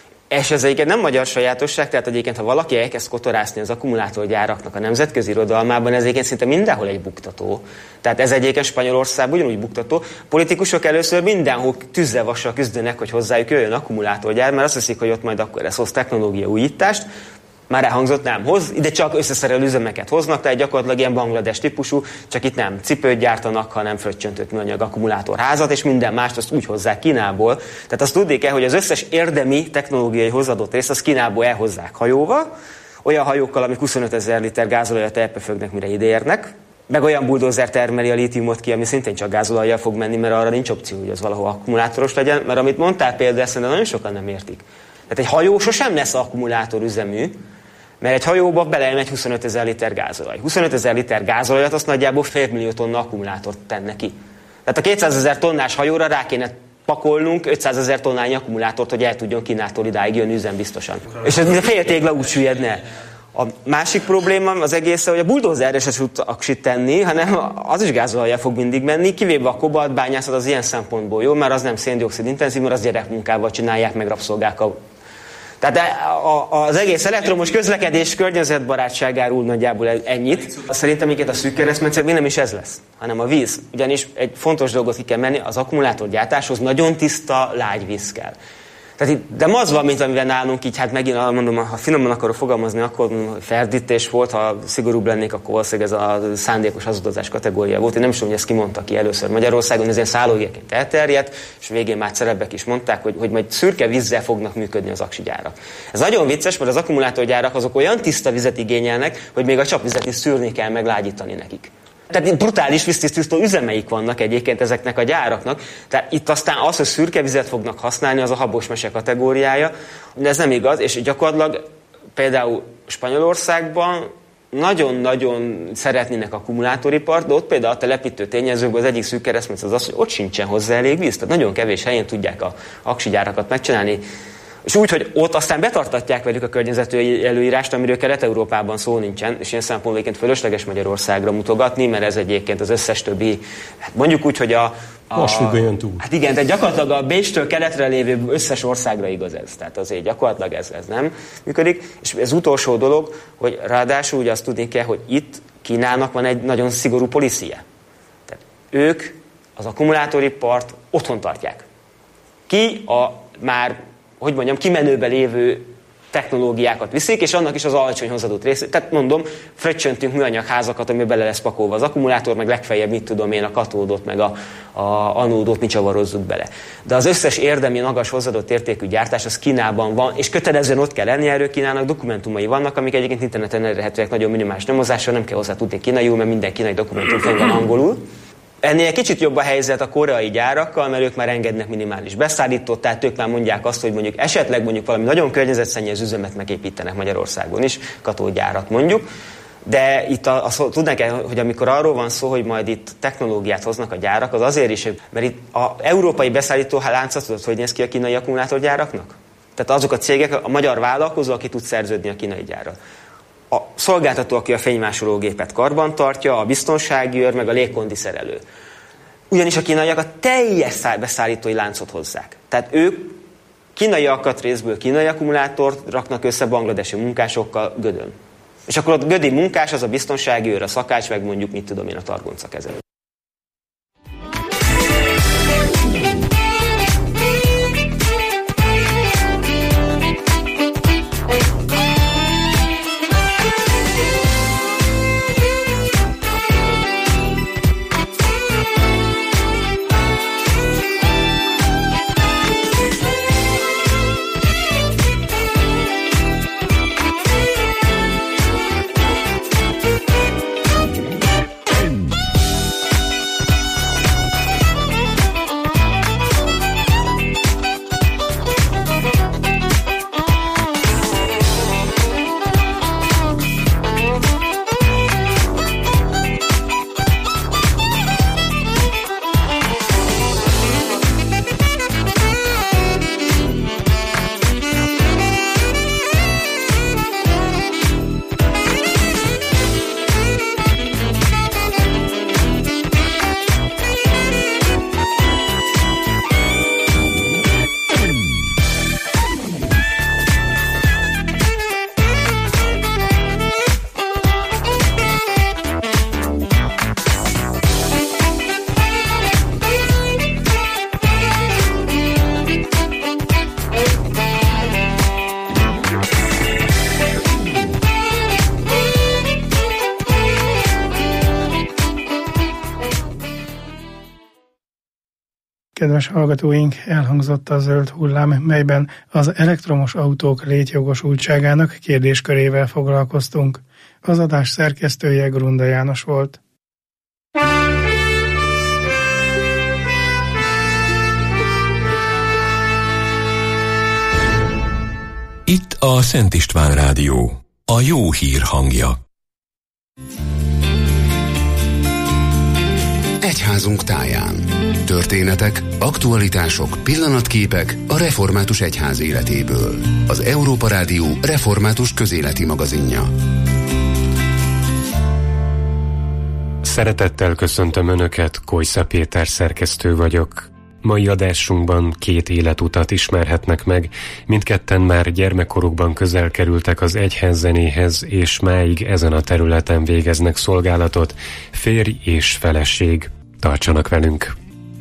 És ez egyébként nem magyar sajátosság, tehát egyébként, ha valaki elkezd kotorászni az akkumulátorgyáraknak a nemzetközi irodalmában, ez egyébként szinte mindenhol egy buktató. Tehát ez egyébként Spanyolországban ugyanúgy buktató. Politikusok először mindenhol tűzzel vassal küzdenek, hogy hozzájuk jöjjön akkumulátorgyár, mert azt hiszik, hogy ott majd akkor ez hoz technológia újítást. Már elhangzott, nem hoz, ide csak összeszerelő üzemeket hoznak, tehát gyakorlatilag ilyen Banglades típusú, csak itt nem cipőt gyártanak, hanem fröccsöntött műanyag akkumulátorházat, és minden mást azt úgy hozzák Kínából. Tehát azt tudni kell, hogy az összes érdemi technológiai hozadott részt az Kínából elhozzák hajóval, olyan hajókkal, amik huszonöt ezer liter gázolajat elpefögnek, mire ideérnek, meg olyan buldózer termeli a lítiumot ki, ami szintén csak gázolajjal fog menni, mert arra nincs opció, hogy az valahol akkumulátoros legyen, mert amit mondtál például, ezt nagyon sokan nem értik. Tehát egy hajó sosem lesz akkumulátorüzemű, mert egy hajóba belemegy huszonöt ezer liter gázolaj. huszonöt ezer liter gázolajat azt nagyjából fél millió tonna akkumulátort tenne ki. Tehát a kétszázezer tonnás hajóra rá kéne pakolnunk ötszázezer tonnányi akkumulátort, hogy el tudjon Kínától idáig jönni üzembiztosan. És ez a fél tégla úgy süllyedne. A másik probléma az egész, hogy a buldózerre se tud aksit tenni, hanem az is gázolajjal fog mindig menni, kivéve a kobaltbányászat az ilyen szempontból jó, mert az nem széndioxid intenzív, mert az gyerekmunkával csinálják, meg rabszolgákkal. Tehát az egész elektromos közlekedés környezetbarátságáról nagyjából ennyit. Szerintem minket a szűk keresztmetszet még nem is ez lesz, hanem a víz. Ugyanis egy fontos dolgot ki kell menni, az akkumulátorgyártáshoz nagyon tiszta, lágy víz kell. Tehát itt, de az van, mint amivel nálunk így, hát megint mondom, ha finoman akarok fogalmazni, akkor ferdítés volt, ha szigorúbb lennék, akkor valószínűleg ez a szándékos hazudozás kategória volt. Én nem is tudom, hogy ezt kimondta ki először Magyarországon, ez ilyen szállóigéként elterjedt, és végén már szerebbek is mondták, hogy, hogy majd szürke vízzel fognak működni az aksigyárak. Ez nagyon vicces, mert az akkumulátorgyárak azok olyan tiszta vizet igényelnek, hogy még a csapvizet is szűrni kell, meg lágyítani nekik. Tehát brutális víztisztító üzemeik vannak egyébként ezeknek a gyáraknak. Tehát itt aztán az, hogy szürke vizet fognak használni, az a habos mese kategóriája. De ez nem igaz, és gyakorlatilag például Spanyolországban nagyon-nagyon szeretnének akkumulátoripart, de ott például a telepítő tényezőkben az egyik szűk keresztmetszet az az, hogy ott sincsen hozzá elég víz. Tehát nagyon kevés helyen tudják a aksigyárakat megcsinálni. És úgy, hogy ott aztán betartatják velük a környezeti előírást, amiről Kelet-Európában szó nincsen, és ilyen szempontból fölösleges Magyarországra mutogatni, mert ez egyébként az összes többi, hát mondjuk úgy, hogy a... a túl. Hát igen, tehát gyakorlatilag a Bécstől keletre lévő összes országra igaz ez. Tehát azért gyakorlatilag ez, ez nem működik. És ez utolsó dolog, hogy ráadásul ugye azt tudni kell, hogy itt Kínának van egy nagyon szigorú policie. Tehát ők az akkumulátoripart otthon tartják. Ki a már hogy mondjam, kimenőbe lévő technológiákat viszik, és annak is az alacsony hozadott része. Tehát mondom, fröccsöntünk műanyag házakat, ami bele lesz pakolva az akkumulátor, meg legfeljebb, mit tudom én, a katódot, meg a, a anódot mi csavarozzuk bele. De az összes érdemi, magas hozadott értékű gyártás az Kínában van, és kötelezően ott kell lenni, erről Kínának dokumentumai vannak, amik egyébként interneten elérhetőek nagyon minimális nyomozással, nem kell hozzá tudni kínaiul, mert minden kínai dokumentum fenn van angolul. Ennél egy kicsit jobb a helyzet a koreai gyárakkal, mert ők már engednek minimális beszállítót, tehát ők már mondják azt, hogy mondjuk esetleg mondjuk valami nagyon környezetszennyező üzemet megépítenek Magyarországon is, katógyárat mondjuk. De itt a, a, tudnánk el, hogy amikor arról van szó, hogy majd itt technológiát hoznak a gyárak, az azért is, mert itt a európai beszállító láncot tudod, hogy néz ki a kínai akkumulátorgyáraknak? Tehát azok a cégek, a magyar vállalkozó, aki tud szerződni a kínai gyárral. A szolgáltató, aki a fénymásológépet karban tartja, a biztonsági őr, meg a légkondiszerelő. Ugyanis a kínaiak a teljes beszállítói láncot hozzák. Tehát ők kínai alkatrészből kínai akkumulátort raknak össze bangladesi munkásokkal Gödön. És akkor ott gödi munkás, az a biztonsági őr, a szakács, meg mondjuk mit tudom én, a targonca kezelő. Kedves hallgatóink, elhangzott a Zöld hullám, melyben az elektromos autók létjogosultságának kérdéskörével foglalkoztunk. Az adás szerkesztője Grunda János volt. Itt a Szent István Rádió, a jó hír hangja. Egyházunk táján. Történetek, aktualitások, pillanatképek a református egyház életéből. Az Európa Rádió református közéleti magazinja. Szeretettel köszöntöm Önöket, Kojsza Péter szerkesztő vagyok. Mai adásunkban két életutat ismerhetnek meg, mindketten már gyermekkorukban közel kerültek az egyházzenéhez, és máig ezen a területen végeznek szolgálatot, férj és feleség. Tartsanak velünk!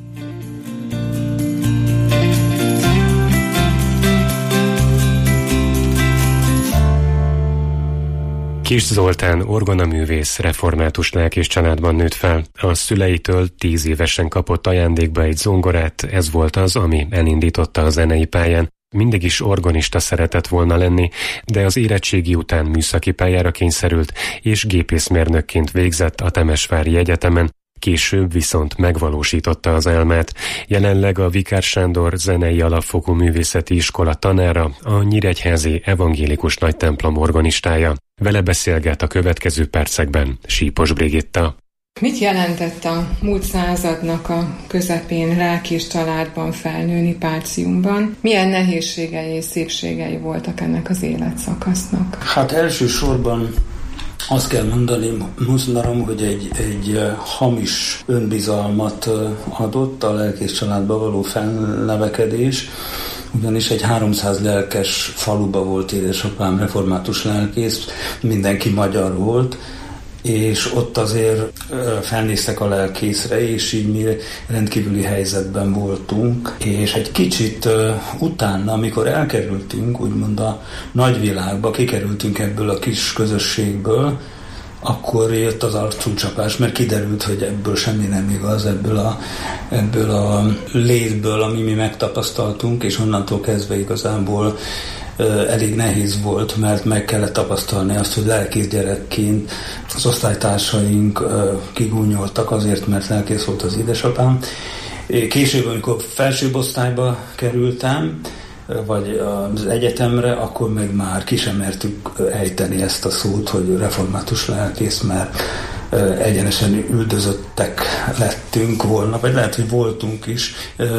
Kis Zoltán orgonaművész, református lelkész családban nőtt fel. A szüleitől tíz évesen kapott ajándékba egy zongorát, ez volt az, ami elindította a zenei pályán. Mindig is orgonista szeretett volna lenni, de az érettségi után műszaki pályára kényszerült, és gépészmérnökként végzett a Temesvári Egyetemen. Később viszont megvalósította az álmát. Jelenleg a Vikár Sándor zenei alapfokú művészeti iskola tanára, a Nyíregyházi evangélikus nagytemplom organistája. Vele beszélget a következő percekben Sípos Brigitta. Mit jelentett a múlt századnak a közepén lelkész családban felnőni Páciumban? Milyen nehézségei és szépségei voltak ennek az életszakasznak? Hát elsősorban azt kell mondani, mondanom, hogy egy, egy hamis önbizalmat adott a lelkész családba való felnevekedés, ugyanis egy háromszáz lelkes faluba volt édesapám református lelkész, mindenki magyar volt, és ott azért felnéztek a lelkészre, és így mi rendkívüli helyzetben voltunk, és egy kicsit utána, amikor elkerültünk, úgymond a nagyvilágba, kikerültünk ebből a kis közösségből, akkor jött az arcúcsapás, mert kiderült, hogy ebből semmi nem igaz, ebből a, ebből a létből, ami mi megtapasztaltunk, és onnantól kezdve igazából elég nehéz volt, mert meg kellett tapasztalni azt, hogy lelkész gyerekként az osztálytársaink kigúnyoltak azért, mert lelkész volt az édesapám. Később, amikor felsőbb osztályba kerültem, vagy az egyetemre, akkor meg már ki sem mertük ejteni ezt a szót, hogy református lelkész, mert egyenesen üldözöttek lettünk volna, vagy lehet, hogy voltunk is,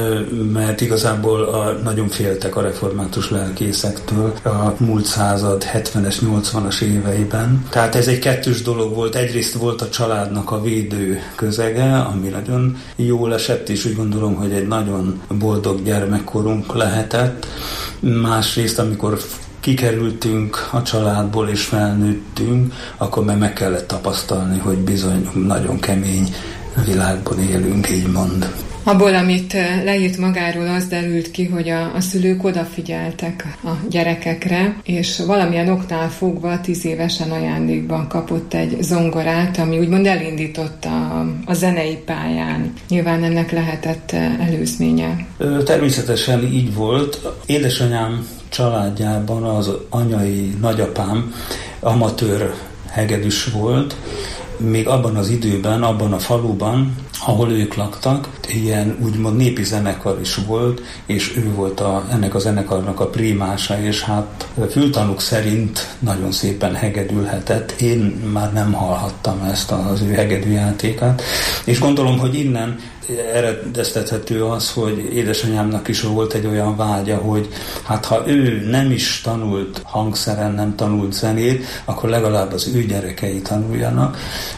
mert igazából a, nagyon féltek a református lelkészektől a múlt század hetvenes, nyolcvanas éveiben. Tehát ez egy kettős dolog volt. Egyrészt volt a családnak a védő közege, ami nagyon jól esett, és úgy gondolom, hogy egy nagyon boldog gyermekkorunk lehetett. Másrészt, amikor kikerültünk a családból és felnőttünk, akkor meg meg kellett tapasztalni, hogy bizony nagyon kemény világban élünk, így mond. Abból, amit leírt magáról, az derült ki, hogy a, a szülők odafigyeltek a gyerekekre, és valamilyen oknál fogva tíz évesen ajándékban kapott egy zongorát, ami úgymond elindította a, a zenei pályán. Nyilván ennek lehetett előzménye. Természetesen így volt. Édesanyám családjában az anyai nagyapám amatőr hegedűs volt, még abban az időben, abban a faluban, ahol ők laktak, ilyen úgymond népi zenekar is volt, és ő volt a, ennek a zenekarnak a primása, és hát fültanúk szerint nagyon szépen hegedülhetett. Én már nem hallhattam ezt az ő hegedűjátékát, és gondolom, hogy innen eredeztethető az, hogy édesanyámnak is volt egy olyan vágya, hogy hát ha ő nem is tanult hangszeren, nem tanult zenét, akkor legalább az ő gyerekei tanuljanak,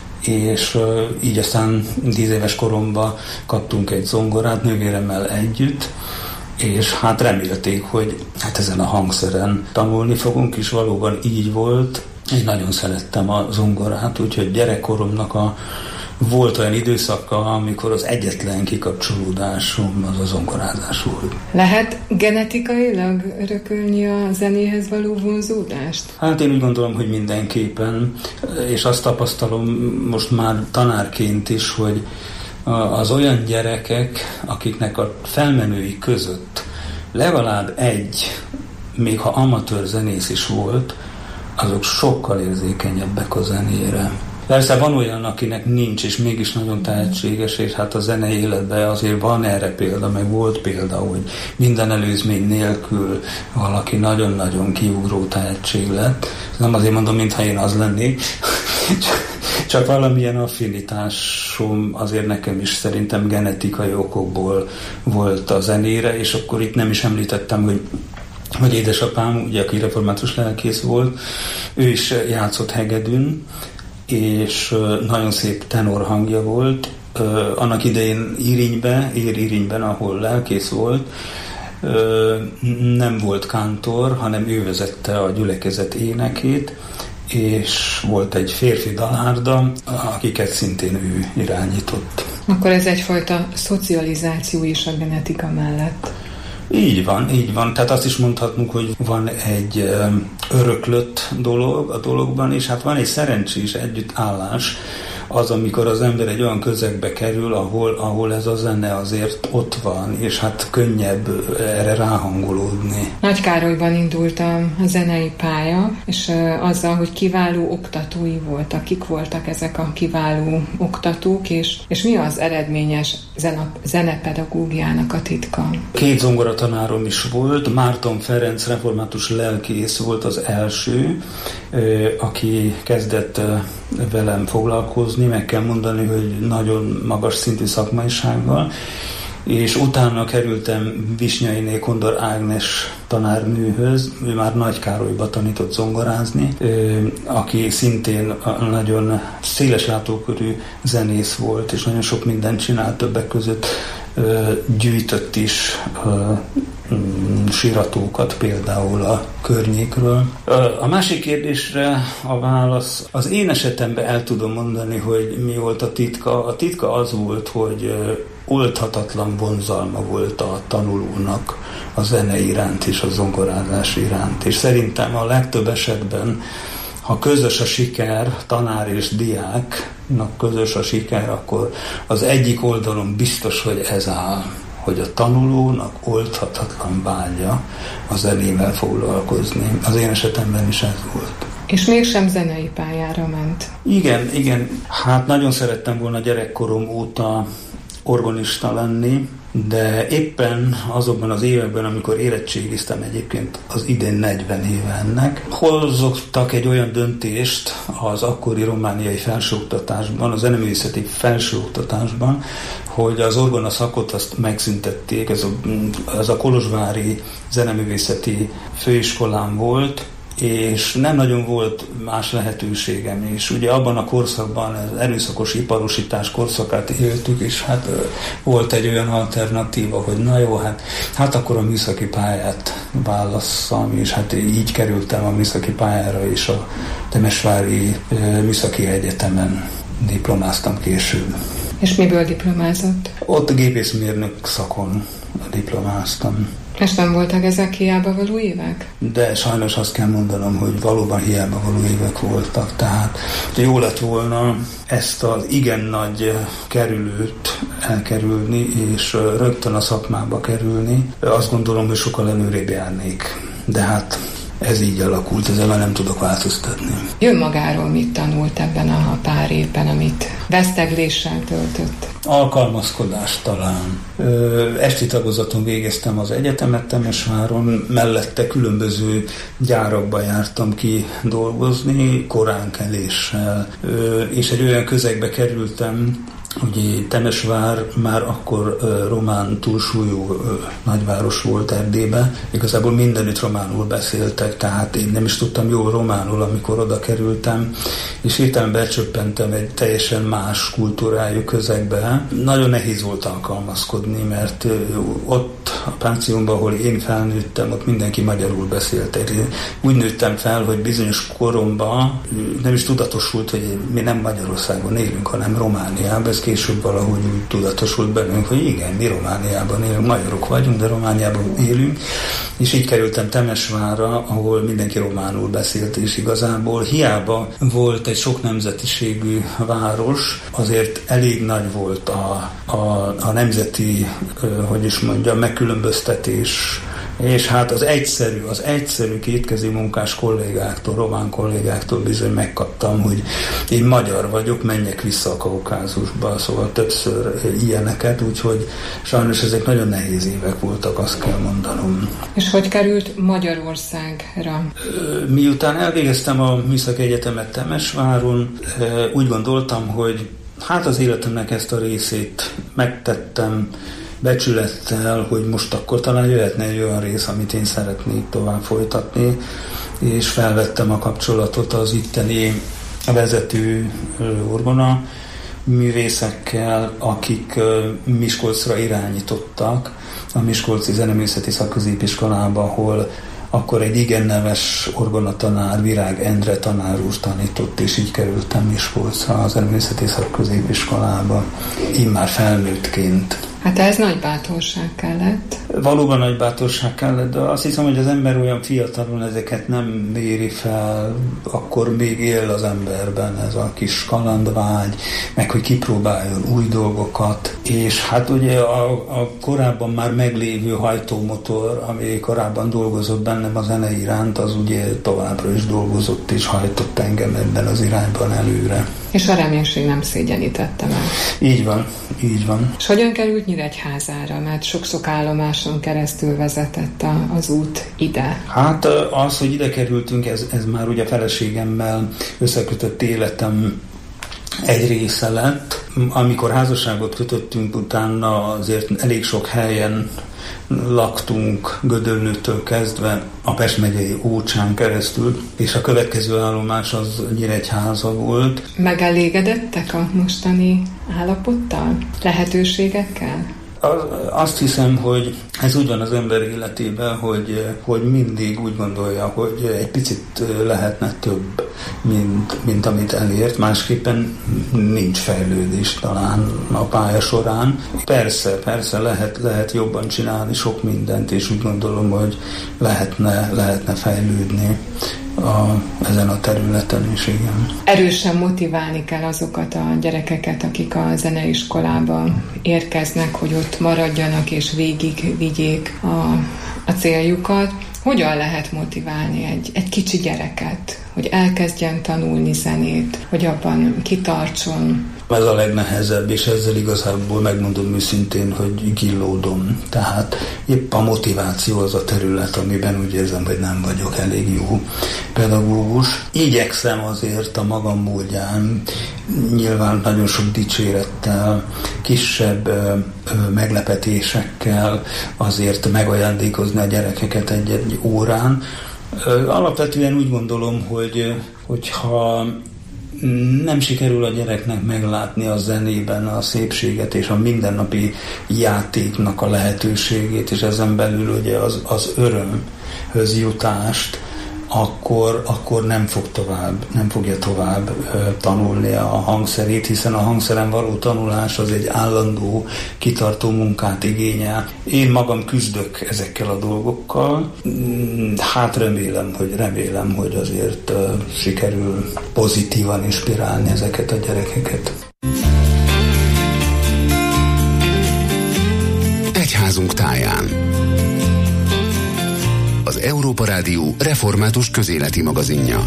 és uh, így aztán tíz éves koromban kaptunk egy zongorát nővéremmel együtt, és hát remélték, hogy hát ezen a hangszeren tanulni fogunk, és valóban így volt. Én nagyon szerettem a zongorát, úgyhogy gyerekkoromnak a volt olyan időszaka, amikor az egyetlen kikapcsolódásom az a zongorázás volt. Lehet genetikailag örökölni a zenéhez való vonzódást? Hát én úgy gondolom, hogy mindenképpen, és azt tapasztalom most már tanárként is, hogy az olyan gyerekek, akiknek a felmenői között legalább egy, még ha amatőr zenész is volt, azok sokkal érzékenyebbek a zenére. Persze van olyan, akinek nincs, és mégis nagyon tehetséges, és hát a zenei életben azért van erre példa, meg volt példa, hogy minden előzmény nélkül valaki nagyon-nagyon kiugró tehetség lett. Nem azért mondom, mintha én az lennék, csak valamilyen affinitásom azért nekem is szerintem genetikai okokból volt a zenére, és akkor itt nem is említettem, hogy hogy édesapám, ugye, aki református lelkész volt, ő is játszott hegedűn, és nagyon szép tenor hangja volt. Annak idején Irinybe, ér Irinyben, ahol lelkész volt, nem volt kántor, hanem ő vezette a gyülekezet énekét, és volt egy férfi dalárda, akiket szintén ő irányított. Akkor ez egyfajta szocializáció is a genetika mellett. Így van, így van. Tehát azt is mondhatnunk, hogy van egy öröklött dolog a dologban, és hát van egy szerencsés együttállás, az, amikor az ember egy olyan közegbe kerül, ahol, ahol ez a zene azért ott van, és hát könnyebb erre ráhangolódni. Nagykárolyban indult a zenei pálya, és azzal, hogy kiváló oktatói voltak. Kik voltak ezek a kiváló oktatók, és, és mi az eredményes zene, zenepedagógiának a titka? Két zongoratanárom is volt. Márton Ferenc református lelkész volt az első, aki kezdett velem foglalkozni, meg kell mondani, hogy nagyon magas szintű szakmaisággal, és utána kerültem Visnyainé Kondor Ágnes tanárnőhöz, ő már Nagykárolyba tanított zongorázni, aki szintén nagyon széles látókörű zenész volt, és nagyon sok mindent csinált, többek között gyűjtött is síratókat például a környékről. A másik kérdésre a válasz, az én esetemben el tudom mondani, hogy mi volt a titka. A titka az volt, hogy oldhatatlan vonzalma volt a tanulónak a zene iránt és a zongorázás iránt. És szerintem a legtöbb esetben, ha közös a siker, tanár és diáknak közös a siker, akkor az egyik oldalon biztos, hogy ez áll, hogy a tanulónak oldhatatlan vágya a zenével foglalkozni. Az én esetemben is ez volt. És mégsem zenei pályára ment. Igen, igen. Hát nagyon szerettem volna gyerekkorom óta orgonista lenni, de éppen azokban az években, amikor érettségiztem, egyébként az idén negyven éve ennek, hozottak egy olyan döntést az akkori romániai felsőoktatásban, a zeneművészeti felsőoktatásban, hogy az orgona szakot azt megszüntették, ez a, ez a kolozsvári zeneművészeti főiskolán volt, és nem nagyon volt más lehetőségem is. Ugye abban a korszakban az erőszakos iparosítás korszakát éltük, és hát volt egy olyan alternatíva, hogy na jó, hát, hát akkor a műszaki pályát válasszam, és hát így kerültem a műszaki pályára, és a Temesvári Műszaki Egyetemen diplomáztam később. És miből diplomázott? Ott a gépészmérnök szakon diplomáztam. És nem voltak ezek hiába való évek? De sajnos azt kell mondanom, hogy valóban hiába való évek voltak. Tehát jó lett volna ezt az igen nagy kerülőt elkerülni, és rögtön a szakmába kerülni. Azt gondolom, hogy sokkal előrébb járnék. De hát ez így alakult, ezzel már nem tudok változtatni. Jön magáról mit tanult ebben a pár évben, amit vesztegléssel töltött? Alkalmazkodás talán. Ö, esti tagozaton végeztem az egyetemet Temesváron, mellette különböző gyárakba jártam ki dolgozni, koránkeléssel, ö, és egy olyan közegbe kerültem, ugye Temesvár már akkor uh, román túlsúlyú uh, nagyváros volt Erdélyben. Igazából mindenütt románul beszéltek, tehát én nem is tudtam jól románul, amikor oda kerültem, és hirtelen becsöppentem egy teljesen más kultúrájú közegbe. Nagyon nehéz volt alkalmazkodni, mert uh, ott a pánciumban, ahol én felnőttem, ott mindenki magyarul beszélt. Én úgy nőttem fel, hogy bizonyos koromban nem is tudatosult, hogy mi nem Magyarországon élünk, hanem Romániában. Ez később valahogy úgy tudatosult bennünk, hogy igen, mi Romániában élünk, magyarok vagyunk, de Romániában élünk, és így kerültem Temesvárra, ahol mindenki románul beszélt, és igazából hiába volt egy sok nemzetiségű város, azért elég nagy volt a, a, a nemzeti, hogy is mondjam, megkülönböztetés, és hát az egyszerű, az egyszerű kétkezi munkás kollégáktól, román kollégáktól bizony megkaptam, hogy én magyar vagyok, menjek vissza a Kaukázusba, szóval többször ilyeneket, úgyhogy sajnos ezek nagyon nehéz évek voltak, azt kell mondanom. És hogy került Magyarországra? Miután elvégeztem a Műszaki Egyetemet Temesváron, úgy gondoltam, hogy hát az életemnek ezt a részét megtettem, becsülettel, hogy most akkor talán jöhetne egy olyan rész, amit én szeretnék tovább folytatni, és felvettem a kapcsolatot az itteni vezető orgona művészekkel, akik Miskolcra irányítottak, a Miskolci Zeneművészeti Szakközépiskolába, ahol akkor egy igen neves orgonatanár, Virág Endre tanár úr tanított, és így kerültem Miskolcra a Zeneművészeti Szakközépiskolába, immár felnőttként. Hát ez nagy bátorság kellett. Valóban nagy bátorság kellett, de azt hiszem, hogy az ember olyan fiatalon ezeket nem méri fel, akkor még él az emberben ez a kis kalandvágy, meg hogy kipróbáljon új dolgokat, és hát ugye a, a korábban már meglévő hajtómotor, ami korábban dolgozott bennem a zene iránt, az ugye továbbra is dolgozott és hajtott engem ebben az irányban előre. És a reménység nem szégyenítette meg. Így van, így van. És hogyan került Nyíregyházára? Mert sok-sok állomáson keresztül vezetett a, az út ide. Hát az, hogy ide kerültünk, ez, ez már ugye feleségemmel összekötött életem egy része lett. Amikor házasságot kötöttünk, utána azért elég sok helyen laktunk, Gödöllőtől kezdve a Pest megyei Ócsán keresztül, és a következő állomás az Nyíregyháza volt. Megelégedettek a mostani állapottal? Lehetőségekkel? Azt hiszem, hogy ez úgy van az ember életében, hogy, hogy mindig úgy gondolja, hogy egy picit lehetne több, mint, mint amit elért, másképpen nincs fejlődés talán a pálya során. Persze, persze lehet, lehet jobban csinálni sok mindent, és úgy gondolom, hogy lehetne, lehetne fejlődni A, ezen a területen is, igen. Erősen motiválni kell azokat a gyerekeket, akik a zeneiskolába érkeznek, hogy ott maradjanak és végig vigyék a, a céljukat. Hogyan lehet motiválni egy, egy kicsi gyereket, hogy elkezdjen tanulni zenét, hogy abban kitartson? Ez a legnehezebb, és ezzel igazából megmondom őszintén, hogy killódom. Tehát épp a motiváció az a terület, amiben úgy érzem, hogy nem vagyok elég jó pedagógus. Igyekszem azért a magam módján, nyilván nagyon sok dicsérettel, kisebb ö, ö, meglepetésekkel azért megajándékozni a gyerekeket egy-egy órán. Ö, alapvetően úgy gondolom, hogy hogyha nem sikerül a gyereknek meglátni a zenében a szépséget és a mindennapi játéknak a lehetőségét, és ezen belül ugye az, az örömhöz jutást, akkor, akkor nem fog tovább, nem fogja tovább ö, tanulni a hangszerét, hiszen a hangszeren való tanulás az egy állandó, kitartó munkát igényel. Én magam küzdök ezekkel a dolgokkal, hát remélem, hogy remélem, hogy azért ö, sikerül pozitívan inspirálni ezeket a gyerekeket. Egyházunk táján. Az Európa Rádió református közéleti magazinja.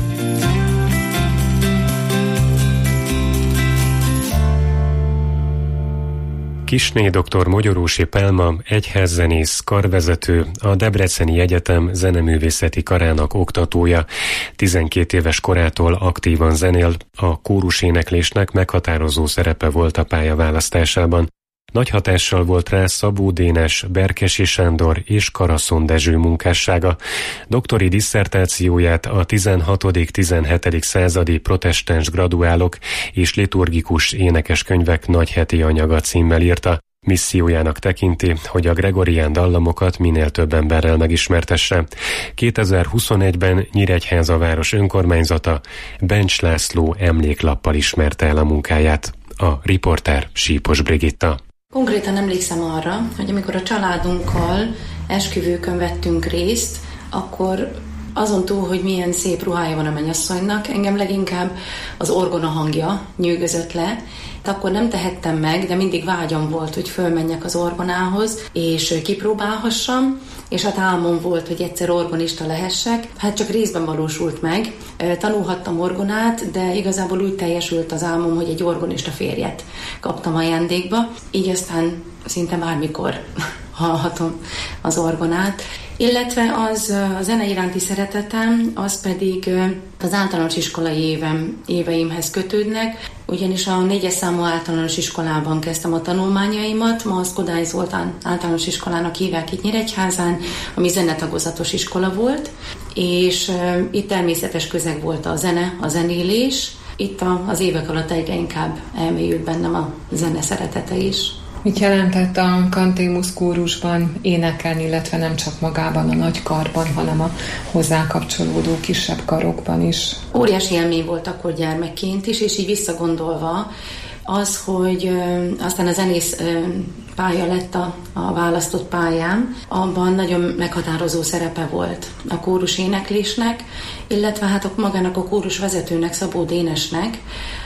Kissné dr. Mogyorósi Pálma, egyházzenész, karvezető, a Debreceni Egyetem zeneművészeti karának oktatója. tizenkét éves korától aktívan zenél, a kóruséneklésnek meghatározó szerepe volt a pályaválasztásában. Nagy hatással volt rá Szabó Dénes, Berkesi Sándor és Karaszon Dezső munkássága. Doktori disszertációját a tizenhatodik-tizenhetedik századi protestáns graduálok és liturgikus énekeskönyvek nagyheti anyaga címmel írta. Missziójának tekinti, hogy a gregorián dallamokat minél több emberrel megismertesse. kétezer-huszonegyben Nyíregyháza város önkormányzata Bencs László emléklappal ismerte el a munkáját. A riporter Sípos Brigitta. Konkrétan emlékszem arra, hogy amikor a családunkkal esküvőkön vettünk részt, akkor azon túl, hogy milyen szép ruhája van a mennyasszonynak, engem leginkább az orgona hangja nyűgözött le. Akkor nem tehettem meg, de mindig vágyam volt, hogy fölmenjek az orgonához, és kipróbálhassam, és hát álmom volt, hogy egyszer orgonista lehessek. Hát csak részben valósult meg. Tanulhattam orgonát, de igazából úgy teljesült az álmom, hogy egy orgonista férjet kaptam ajándékba. Így aztán szinte bármikor hallhatom az orgonát. Illetve az a zene iránti szeretetem, az pedig az általános iskolai évem, éveimhez kötődnek, ugyanis a négyes számú általános iskolában kezdtem a tanulmányaimat, ma az Kodály Zoltán általános iskolának hívják itt Nyíregyházán, ami zenetagozatos iskola volt, és itt természetes közeg volt a zene, a zenélés. Itt az évek alatt egyre inkább elmélyült bennem a zene szeretete is. Mit jelentett a Cantémus kórusban énekelni, illetve nem csak magában a nagy karban, hanem a hozzá kapcsolódó kisebb karokban is? Óriási élmény volt akkor gyermekként is, és így visszagondolva az, hogy ö, aztán a zenész ö, pálya lett a, a választott pályám, abban nagyon meghatározó szerepe volt a kórus éneklésnek, illetve hát a, magának a kórus vezetőnek, Szabó Dénesnek,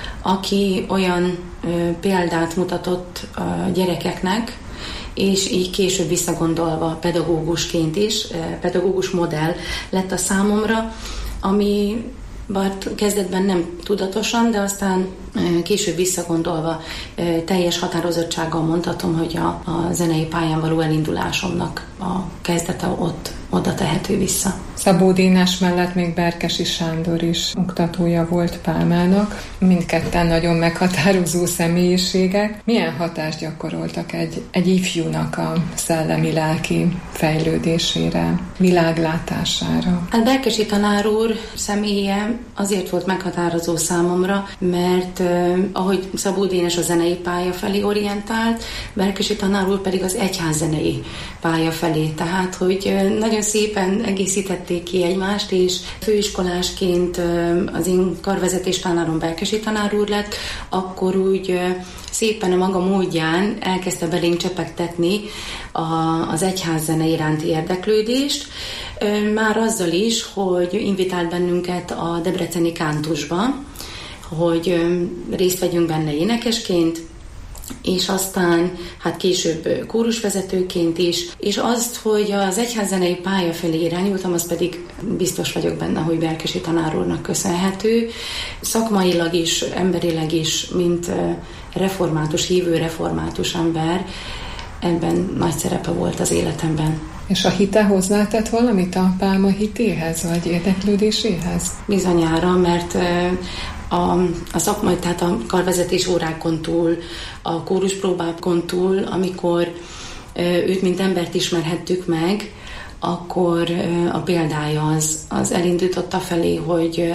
aki olyan ö, példát mutatott a gyerekeknek, és így később visszagondolva pedagógusként is, pedagógus modell lett a számomra, ami bár kezdetben nem tudatosan, de aztán később visszagondolva teljes határozottsággal mondhatom, hogy a, a zenei pályán való elindulásomnak a kezdete ott oda tehető vissza. Szabó Dénes mellett még Berkesi Sándor is oktatója volt Pálmának. Mindketten nagyon meghatározó személyiségek. Milyen hatást gyakoroltak egy, egy ifjúnak a szellemi-lelki fejlődésére, világlátására? Hát Berkesi tanár úr személye azért volt meghatározó számomra, mert eh, ahogy Szabó Dénes a zenei pálya felé orientált, Berkesi tanár úr pedig az egyházzenei pálya felé. Tehát, hogy eh, nagyon szépen egészítették ki egymást, és főiskolásként eh, az én karvezetés tanárom Berkesi tanár úr lett, akkor úgy eh, szépen a maga módján elkezdte belénk csepegtetni a, az egyházzene iránti érdeklődést, már azzal is, hogy invitált bennünket a debreceni kántusba, hogy részt vegyünk benne énekesként, és aztán hát később kórusvezetőként is, és azt, hogy az egyházzenei pálya felé irányultam, az pedig biztos vagyok benne, hogy Berkesi tanár úrnak köszönhető. Szakmailag is, emberileg is, mint református, hívő református ember, ebben nagy szerepe volt az életemben. És a hite hozzátett valamit a Pálma hitéhez, vagy érdeklődéséhez? Bizonyára, mert a, a szakmai, tehát a karvezetés órákon túl, a kóruspróbákon túl, amikor őt mint embert ismerhettük meg, akkor a példája az, az elindította felé, hogy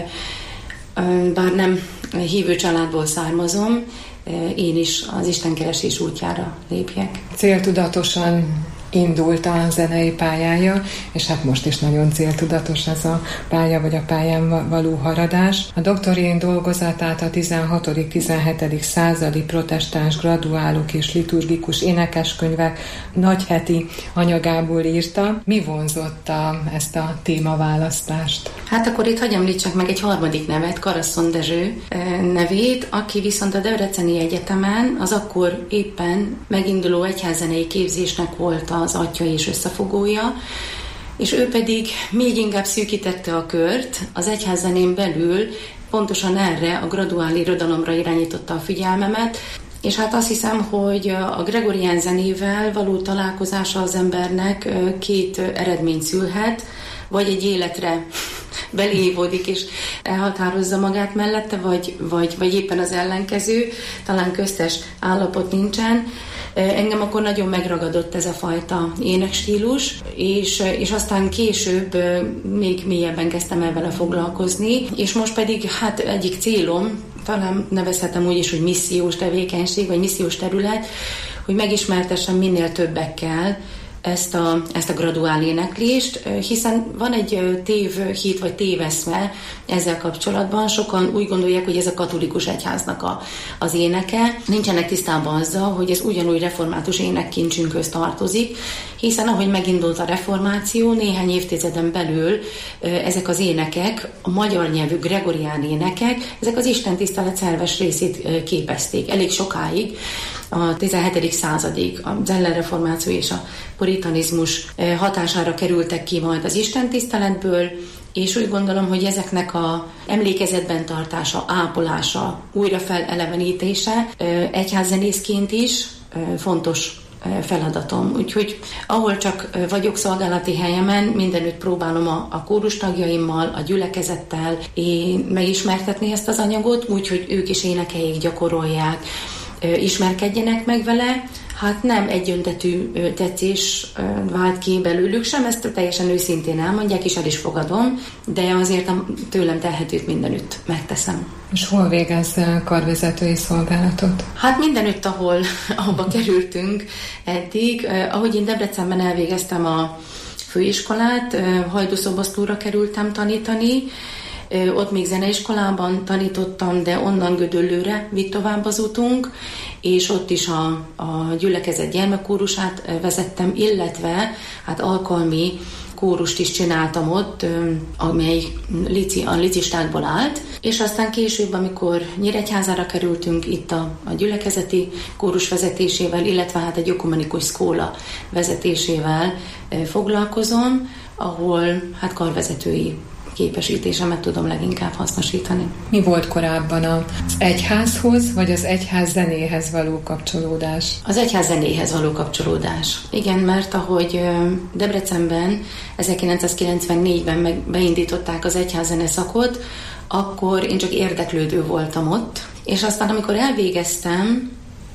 bár nem hívő családból származom, én is az istenkeresés útjára lépjek. Céltudatosan indult a zenei pályája, és hát most is nagyon céltudatos ez a pálya, vagy a pályán való haradás. A doktori dolgozatát a tizenhatodik-tizenhetedik századi protestáns graduálok és liturgikus énekeskönyvek nagyheti anyagából írta. Mi vonzotta ezt a témaválasztást? Hát akkor itt hagyj említsek meg egy harmadik nevet, Karasszon Dezső nevét, aki viszont a Debreceni Egyetemen az akkor éppen meginduló egyházzenei képzésnek volt az atya és összefogója, és ő pedig még inkább szűkítette a kört, az egyházzenén belül pontosan erre a graduál irodalomra irányította a figyelmemet, és hát azt hiszem, hogy a gregorián zenével való találkozása az embernek két eredményt szülhet, vagy egy életre belévódik és elhatározza magát mellette, vagy, vagy, vagy éppen az ellenkező, talán köztes állapot nincsen. Engem akkor nagyon megragadott ez a fajta énekstílus, és, és aztán később még mélyebben kezdtem el vele foglalkozni, és most pedig hát egyik célom, talán nevezhetem úgy is, hogy missziós tevékenység, vagy missziós terület, hogy megismertessem minél többekkel ezt a, ezt a graduál éneklést, hiszen van egy tévhit vagy téveszme ezzel kapcsolatban. Sokan úgy gondolják, hogy ez a katolikus egyháznak a, az éneke. Nincsenek tisztában azzal, hogy ez ugyanúgy református énekkincsünkhöz tartozik, hiszen ahogy megindult a reformáció, néhány évtizeden belül ezek az énekek, a magyar nyelvű gregorián énekek, ezek az istentisztelet szerves részét képezték elég sokáig, a tizenhetedik századig, a Zeller reformáció és a puritanizmus hatására kerültek ki majd az istentiszteletből, és úgy gondolom, hogy ezeknek a emlékezetben tartása, ápolása, újra felelevenítése egyházzenészként is fontos feladatom. Úgyhogy ahol csak vagyok szolgálati helyemen, mindenütt próbálom a, a kórus tagjaimmal, a gyülekezettel én megismertetni ezt az anyagot, úgyhogy ők is énekeljék, gyakorolják, ismerkedjenek meg vele. Hát nem egyöntetű tetszés vált ki belőlük sem, ezt teljesen őszintén elmondják, és el is fogadom, de azért a tőlem telhetőt mindenütt megteszem. És hol végez karvezetői szolgálatot? Hát mindenütt, ahol ahova kerültünk eddig. Ahogy én Debrecenben elvégeztem a főiskolát, Hajdúszoboszlóra kerültem tanítani, ott még zeneiskolában tanítottam, de onnan Gödöllőre vitt tovább az utunk, és ott is a, a gyülekezet gyermekkórusát vezettem, illetve hát alkalmi kórust is csináltam ott, amely lici, a licistákból állt, és aztán később, amikor Nyíregyházára kerültünk, itt a, a gyülekezeti kórus vezetésével, illetve hát egy ökumenikus szkóla vezetésével foglalkozom, ahol hát karvezetői képesítésemet tudom leginkább hasznosítani. Mi volt korábban az egyházhoz, vagy az egyház zenéhez való kapcsolódás? Az egyház zenéhez való kapcsolódás. Igen, mert ahogy Debrecenben ezerkilencszázkilencvennégyben meg beindították az egyházzene szakot, akkor én csak érdeklődő voltam ott, és aztán amikor elvégeztem,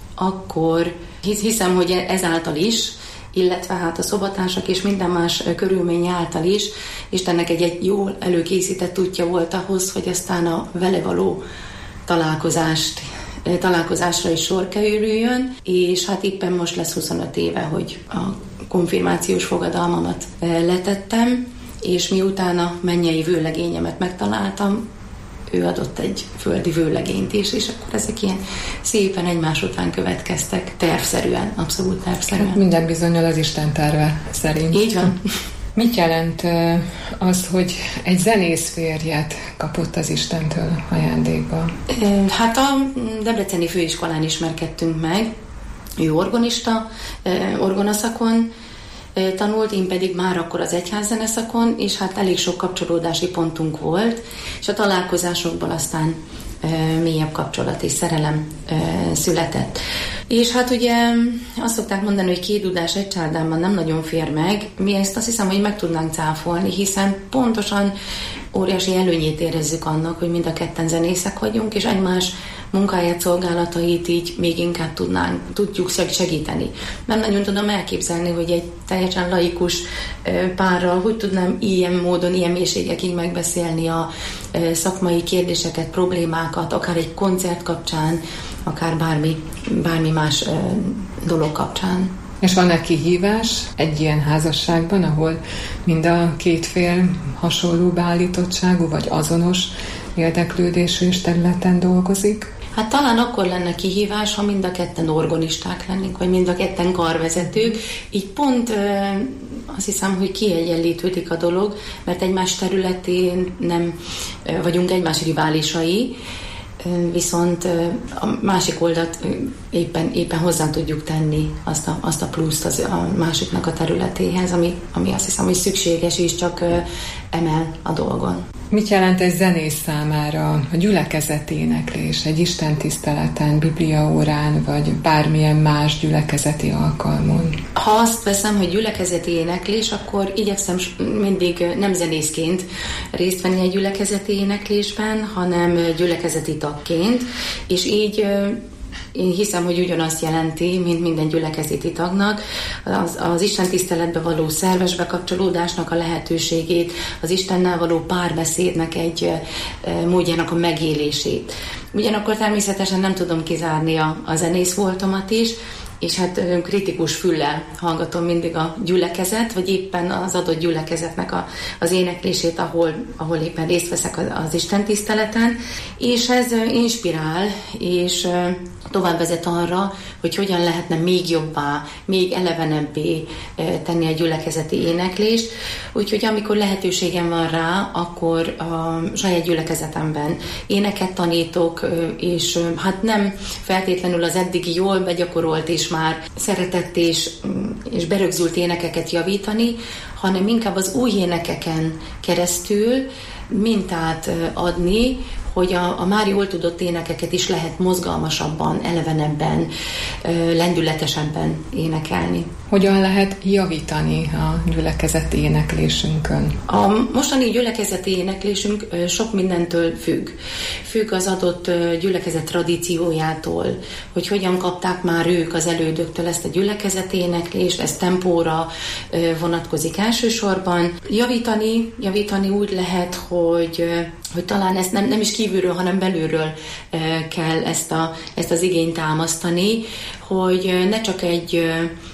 akkor hiszem, hogy ezáltal is, illetve hát a szobatársak és minden más körülmény által is, Istennek egy, egy jól előkészített útja volt ahhoz, hogy aztán a vele való találkozást, találkozásra is sor kerüljön, és hát éppen most lesz huszonöt éve, hogy a konfirmációs fogadalmamat letettem, és miután a mennyei vőlegényemet megtaláltam, ő adott egy földi vőlegényt is, és akkor ezek ilyen szépen egymás után következtek, tervszerűen, abszolút tervszerűen. Minden bizonnyal az Isten terve szerint. Így van. Mit jelent az, hogy egy zenész férjet kapott az Istentől ajándékba? Hát a debreceni főiskolán ismerkedtünk meg. Ő orgonista, orgonaszakon tanult, én pedig már akkor az egyházzeneszakon, és hát elég sok kapcsolódási pontunk volt, és a találkozásokból aztán e, mélyebb kapcsolat és szerelem e, született. És hát ugye azt szokták mondani, hogy két dudás egy csárdában nem nagyon fér meg, mi ezt azt hiszem, hogy meg tudnánk cáfolni, hiszen pontosan óriási előnyét érezzük annak, hogy mind a ketten zenészek vagyunk, és egymás munkáját, szolgálatait így még inkább tudnánk, tudjuk segíteni. Nem nagyon tudom elképzelni, hogy egy teljesen laikus párral hogy tudnám ilyen módon, ilyen mélységekig megbeszélni a szakmai kérdéseket, problémákat, akár egy koncert kapcsán, akár bármi, bármi más dolog kapcsán. És van-e kihívás egy ilyen házasságban, ahol mind a két fél hasonló beállítottságú, vagy azonos érdeklődésű és területen dolgozik? Hát talán akkor lenne kihívás, ha mind a ketten orgonisták lennénk, vagy mind a ketten karvezetők. Így pont azt hiszem, hogy kiegyenlítődik a dolog, mert egymás területén nem vagyunk egymás riválisai, viszont a másik oldalt éppen, éppen hozzá tudjuk tenni azt a, azt a pluszt az, a másiknak a területéhez, ami, ami azt hiszem, hogy szükséges és csak emel a dolgon. Mit jelent egy zenész számára a gyülekezeti éneklés, egy istentiszteleten, bibliaórán, vagy bármilyen más gyülekezeti alkalmon? Ha azt veszem, hogy gyülekezeti éneklés, akkor igyekszem mindig nem zenészként részt venni egy gyülekezeti éneklésben, hanem gyülekezeti tagként, és így én hiszem, hogy ugyanazt jelenti, mint minden gyülekezeti tagnak, az, az Isten tiszteletbe való szerves bekapcsolódásnak a lehetőségét, az Istennel való párbeszédnek egy e, módjának a megélését. Ugyanakkor természetesen nem tudom kizárni a, a zenész voltomat is, és hát kritikus füllel hallgatom mindig a gyülekezet, vagy éppen az adott gyülekezetnek a, az éneklését, ahol, ahol éppen részt veszek az, az istentiszteleten, és ez inspirál, és tovább vezet arra, hogy hogyan lehetne még jobbá, még elevenebbé tenni a gyülekezeti éneklést. Úgyhogy amikor lehetőségem van rá, akkor a saját gyülekezetemben éneket tanítok, és hát nem feltétlenül az eddigi jól begyakorolt és már szeretett és, és berögzült énekeket javítani, hanem inkább az új énekeken keresztül mintát adni, hogy a, a már jól tudott énekeket is lehet mozgalmasabban, elevenebben, lendületesebben énekelni. Hogyan lehet javítani a gyülekezeti éneklésünkön? A mostani gyülekezeti éneklésünk sok mindentől függ. Függ az adott gyülekezet tradíciójától, hogy hogyan kapták már ők az elődöktől ezt a gyülekezeti éneklést, ez tempóra vonatkozik elsősorban. Javítani, javítani úgy lehet, hogy, hogy talán ezt nem, nem is kívülről, hanem belülről kell ezt, a, ezt az igényt támasztani, hogy ne csak egy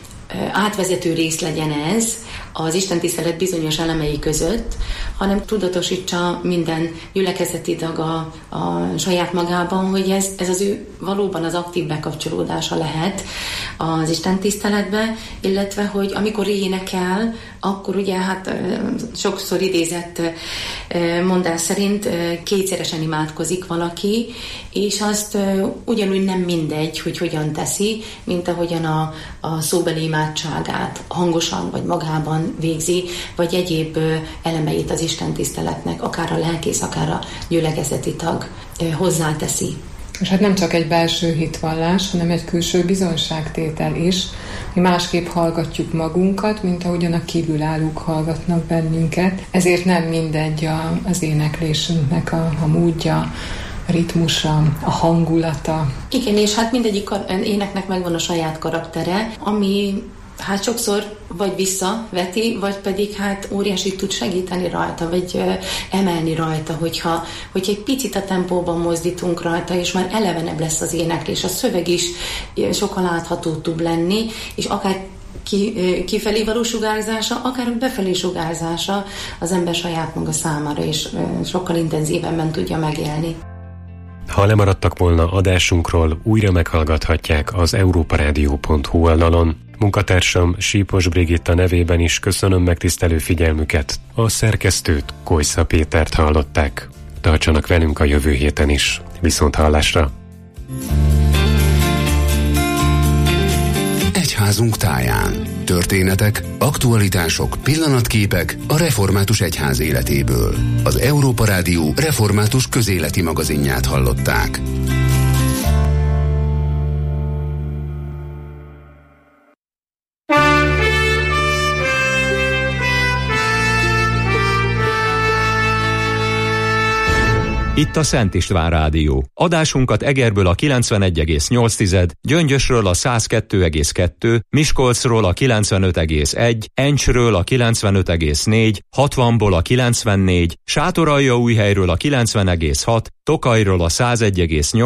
átvezető rész legyen ez az istentisztelet bizonyos elemei között, hanem tudatosítsa minden gyülekezeti tag a, a saját magában, hogy ez, ez az ő valóban az aktív bekapcsolódása lehet az istentiszteletbe, illetve hogy amikor énekel, akkor ugye hát sokszor idézett mondás szerint kétszeresen imádkozik valaki, és azt ugyanúgy nem mindegy, hogy hogyan teszi, mint ahogyan a, a szóbeli imádságát hangosan vagy magában végzi, vagy egyéb elemeit az Isten tiszteletnek, akár a lelkész, akár a gyülekezeti tag hozzáteszi. És hát nem csak egy belső hitvallás, hanem egy külső bizonyságtétel is. Mi másképp hallgatjuk magunkat, mint ahogyan a kívülállók hallgatnak bennünket. Ezért nem mindegy a, az éneklésünknek a, a módja, a ritmusa, a hangulata. Igen, és hát mindegyik éneknek megvan a saját karaktere, ami hát sokszor vagy visszaveti, vagy pedig hát óriási tud segíteni rajta, vagy ö, emelni rajta, hogyha, hogyha egy picit a tempóban mozdítunk rajta, és már elevenebb lesz az éneklés. A szöveg is sokkal láthatóbb tud lenni, és akár ki, kifelé való sugárzása, akár befelé sugárzása az ember saját maga számára, és ö, sokkal intenzívebben tudja megélni. Ha lemaradtak volna adásunkról, újra meghallgathatják az európaradio pont hu oldalon. Munkatársam Sípos Brigitta nevében is köszönöm megtisztelő figyelmüket. A szerkesztőt, Kojsza Pétert hallották. Tartsanak velünk a jövő héten is. Viszont hallásra! Egyházunk táján. Történetek, aktualitások, pillanatképek a református egyház életéből. Az Európa Rádió református közéleti magazinját hallották. Itt a Szent István Rádió. Adásunkat Egerből a kilencvenegy egész nyolc, Gyöngyösről a száz kettő egész kettő, Miskolcról a kilencvenöt egész egy, Encsről a kilencvenöt egész négy, hatvanból a kilencvennégy, Sátoraljaújhelyről a kilencven egész hat, Tokajról a száz egy egész nyolc,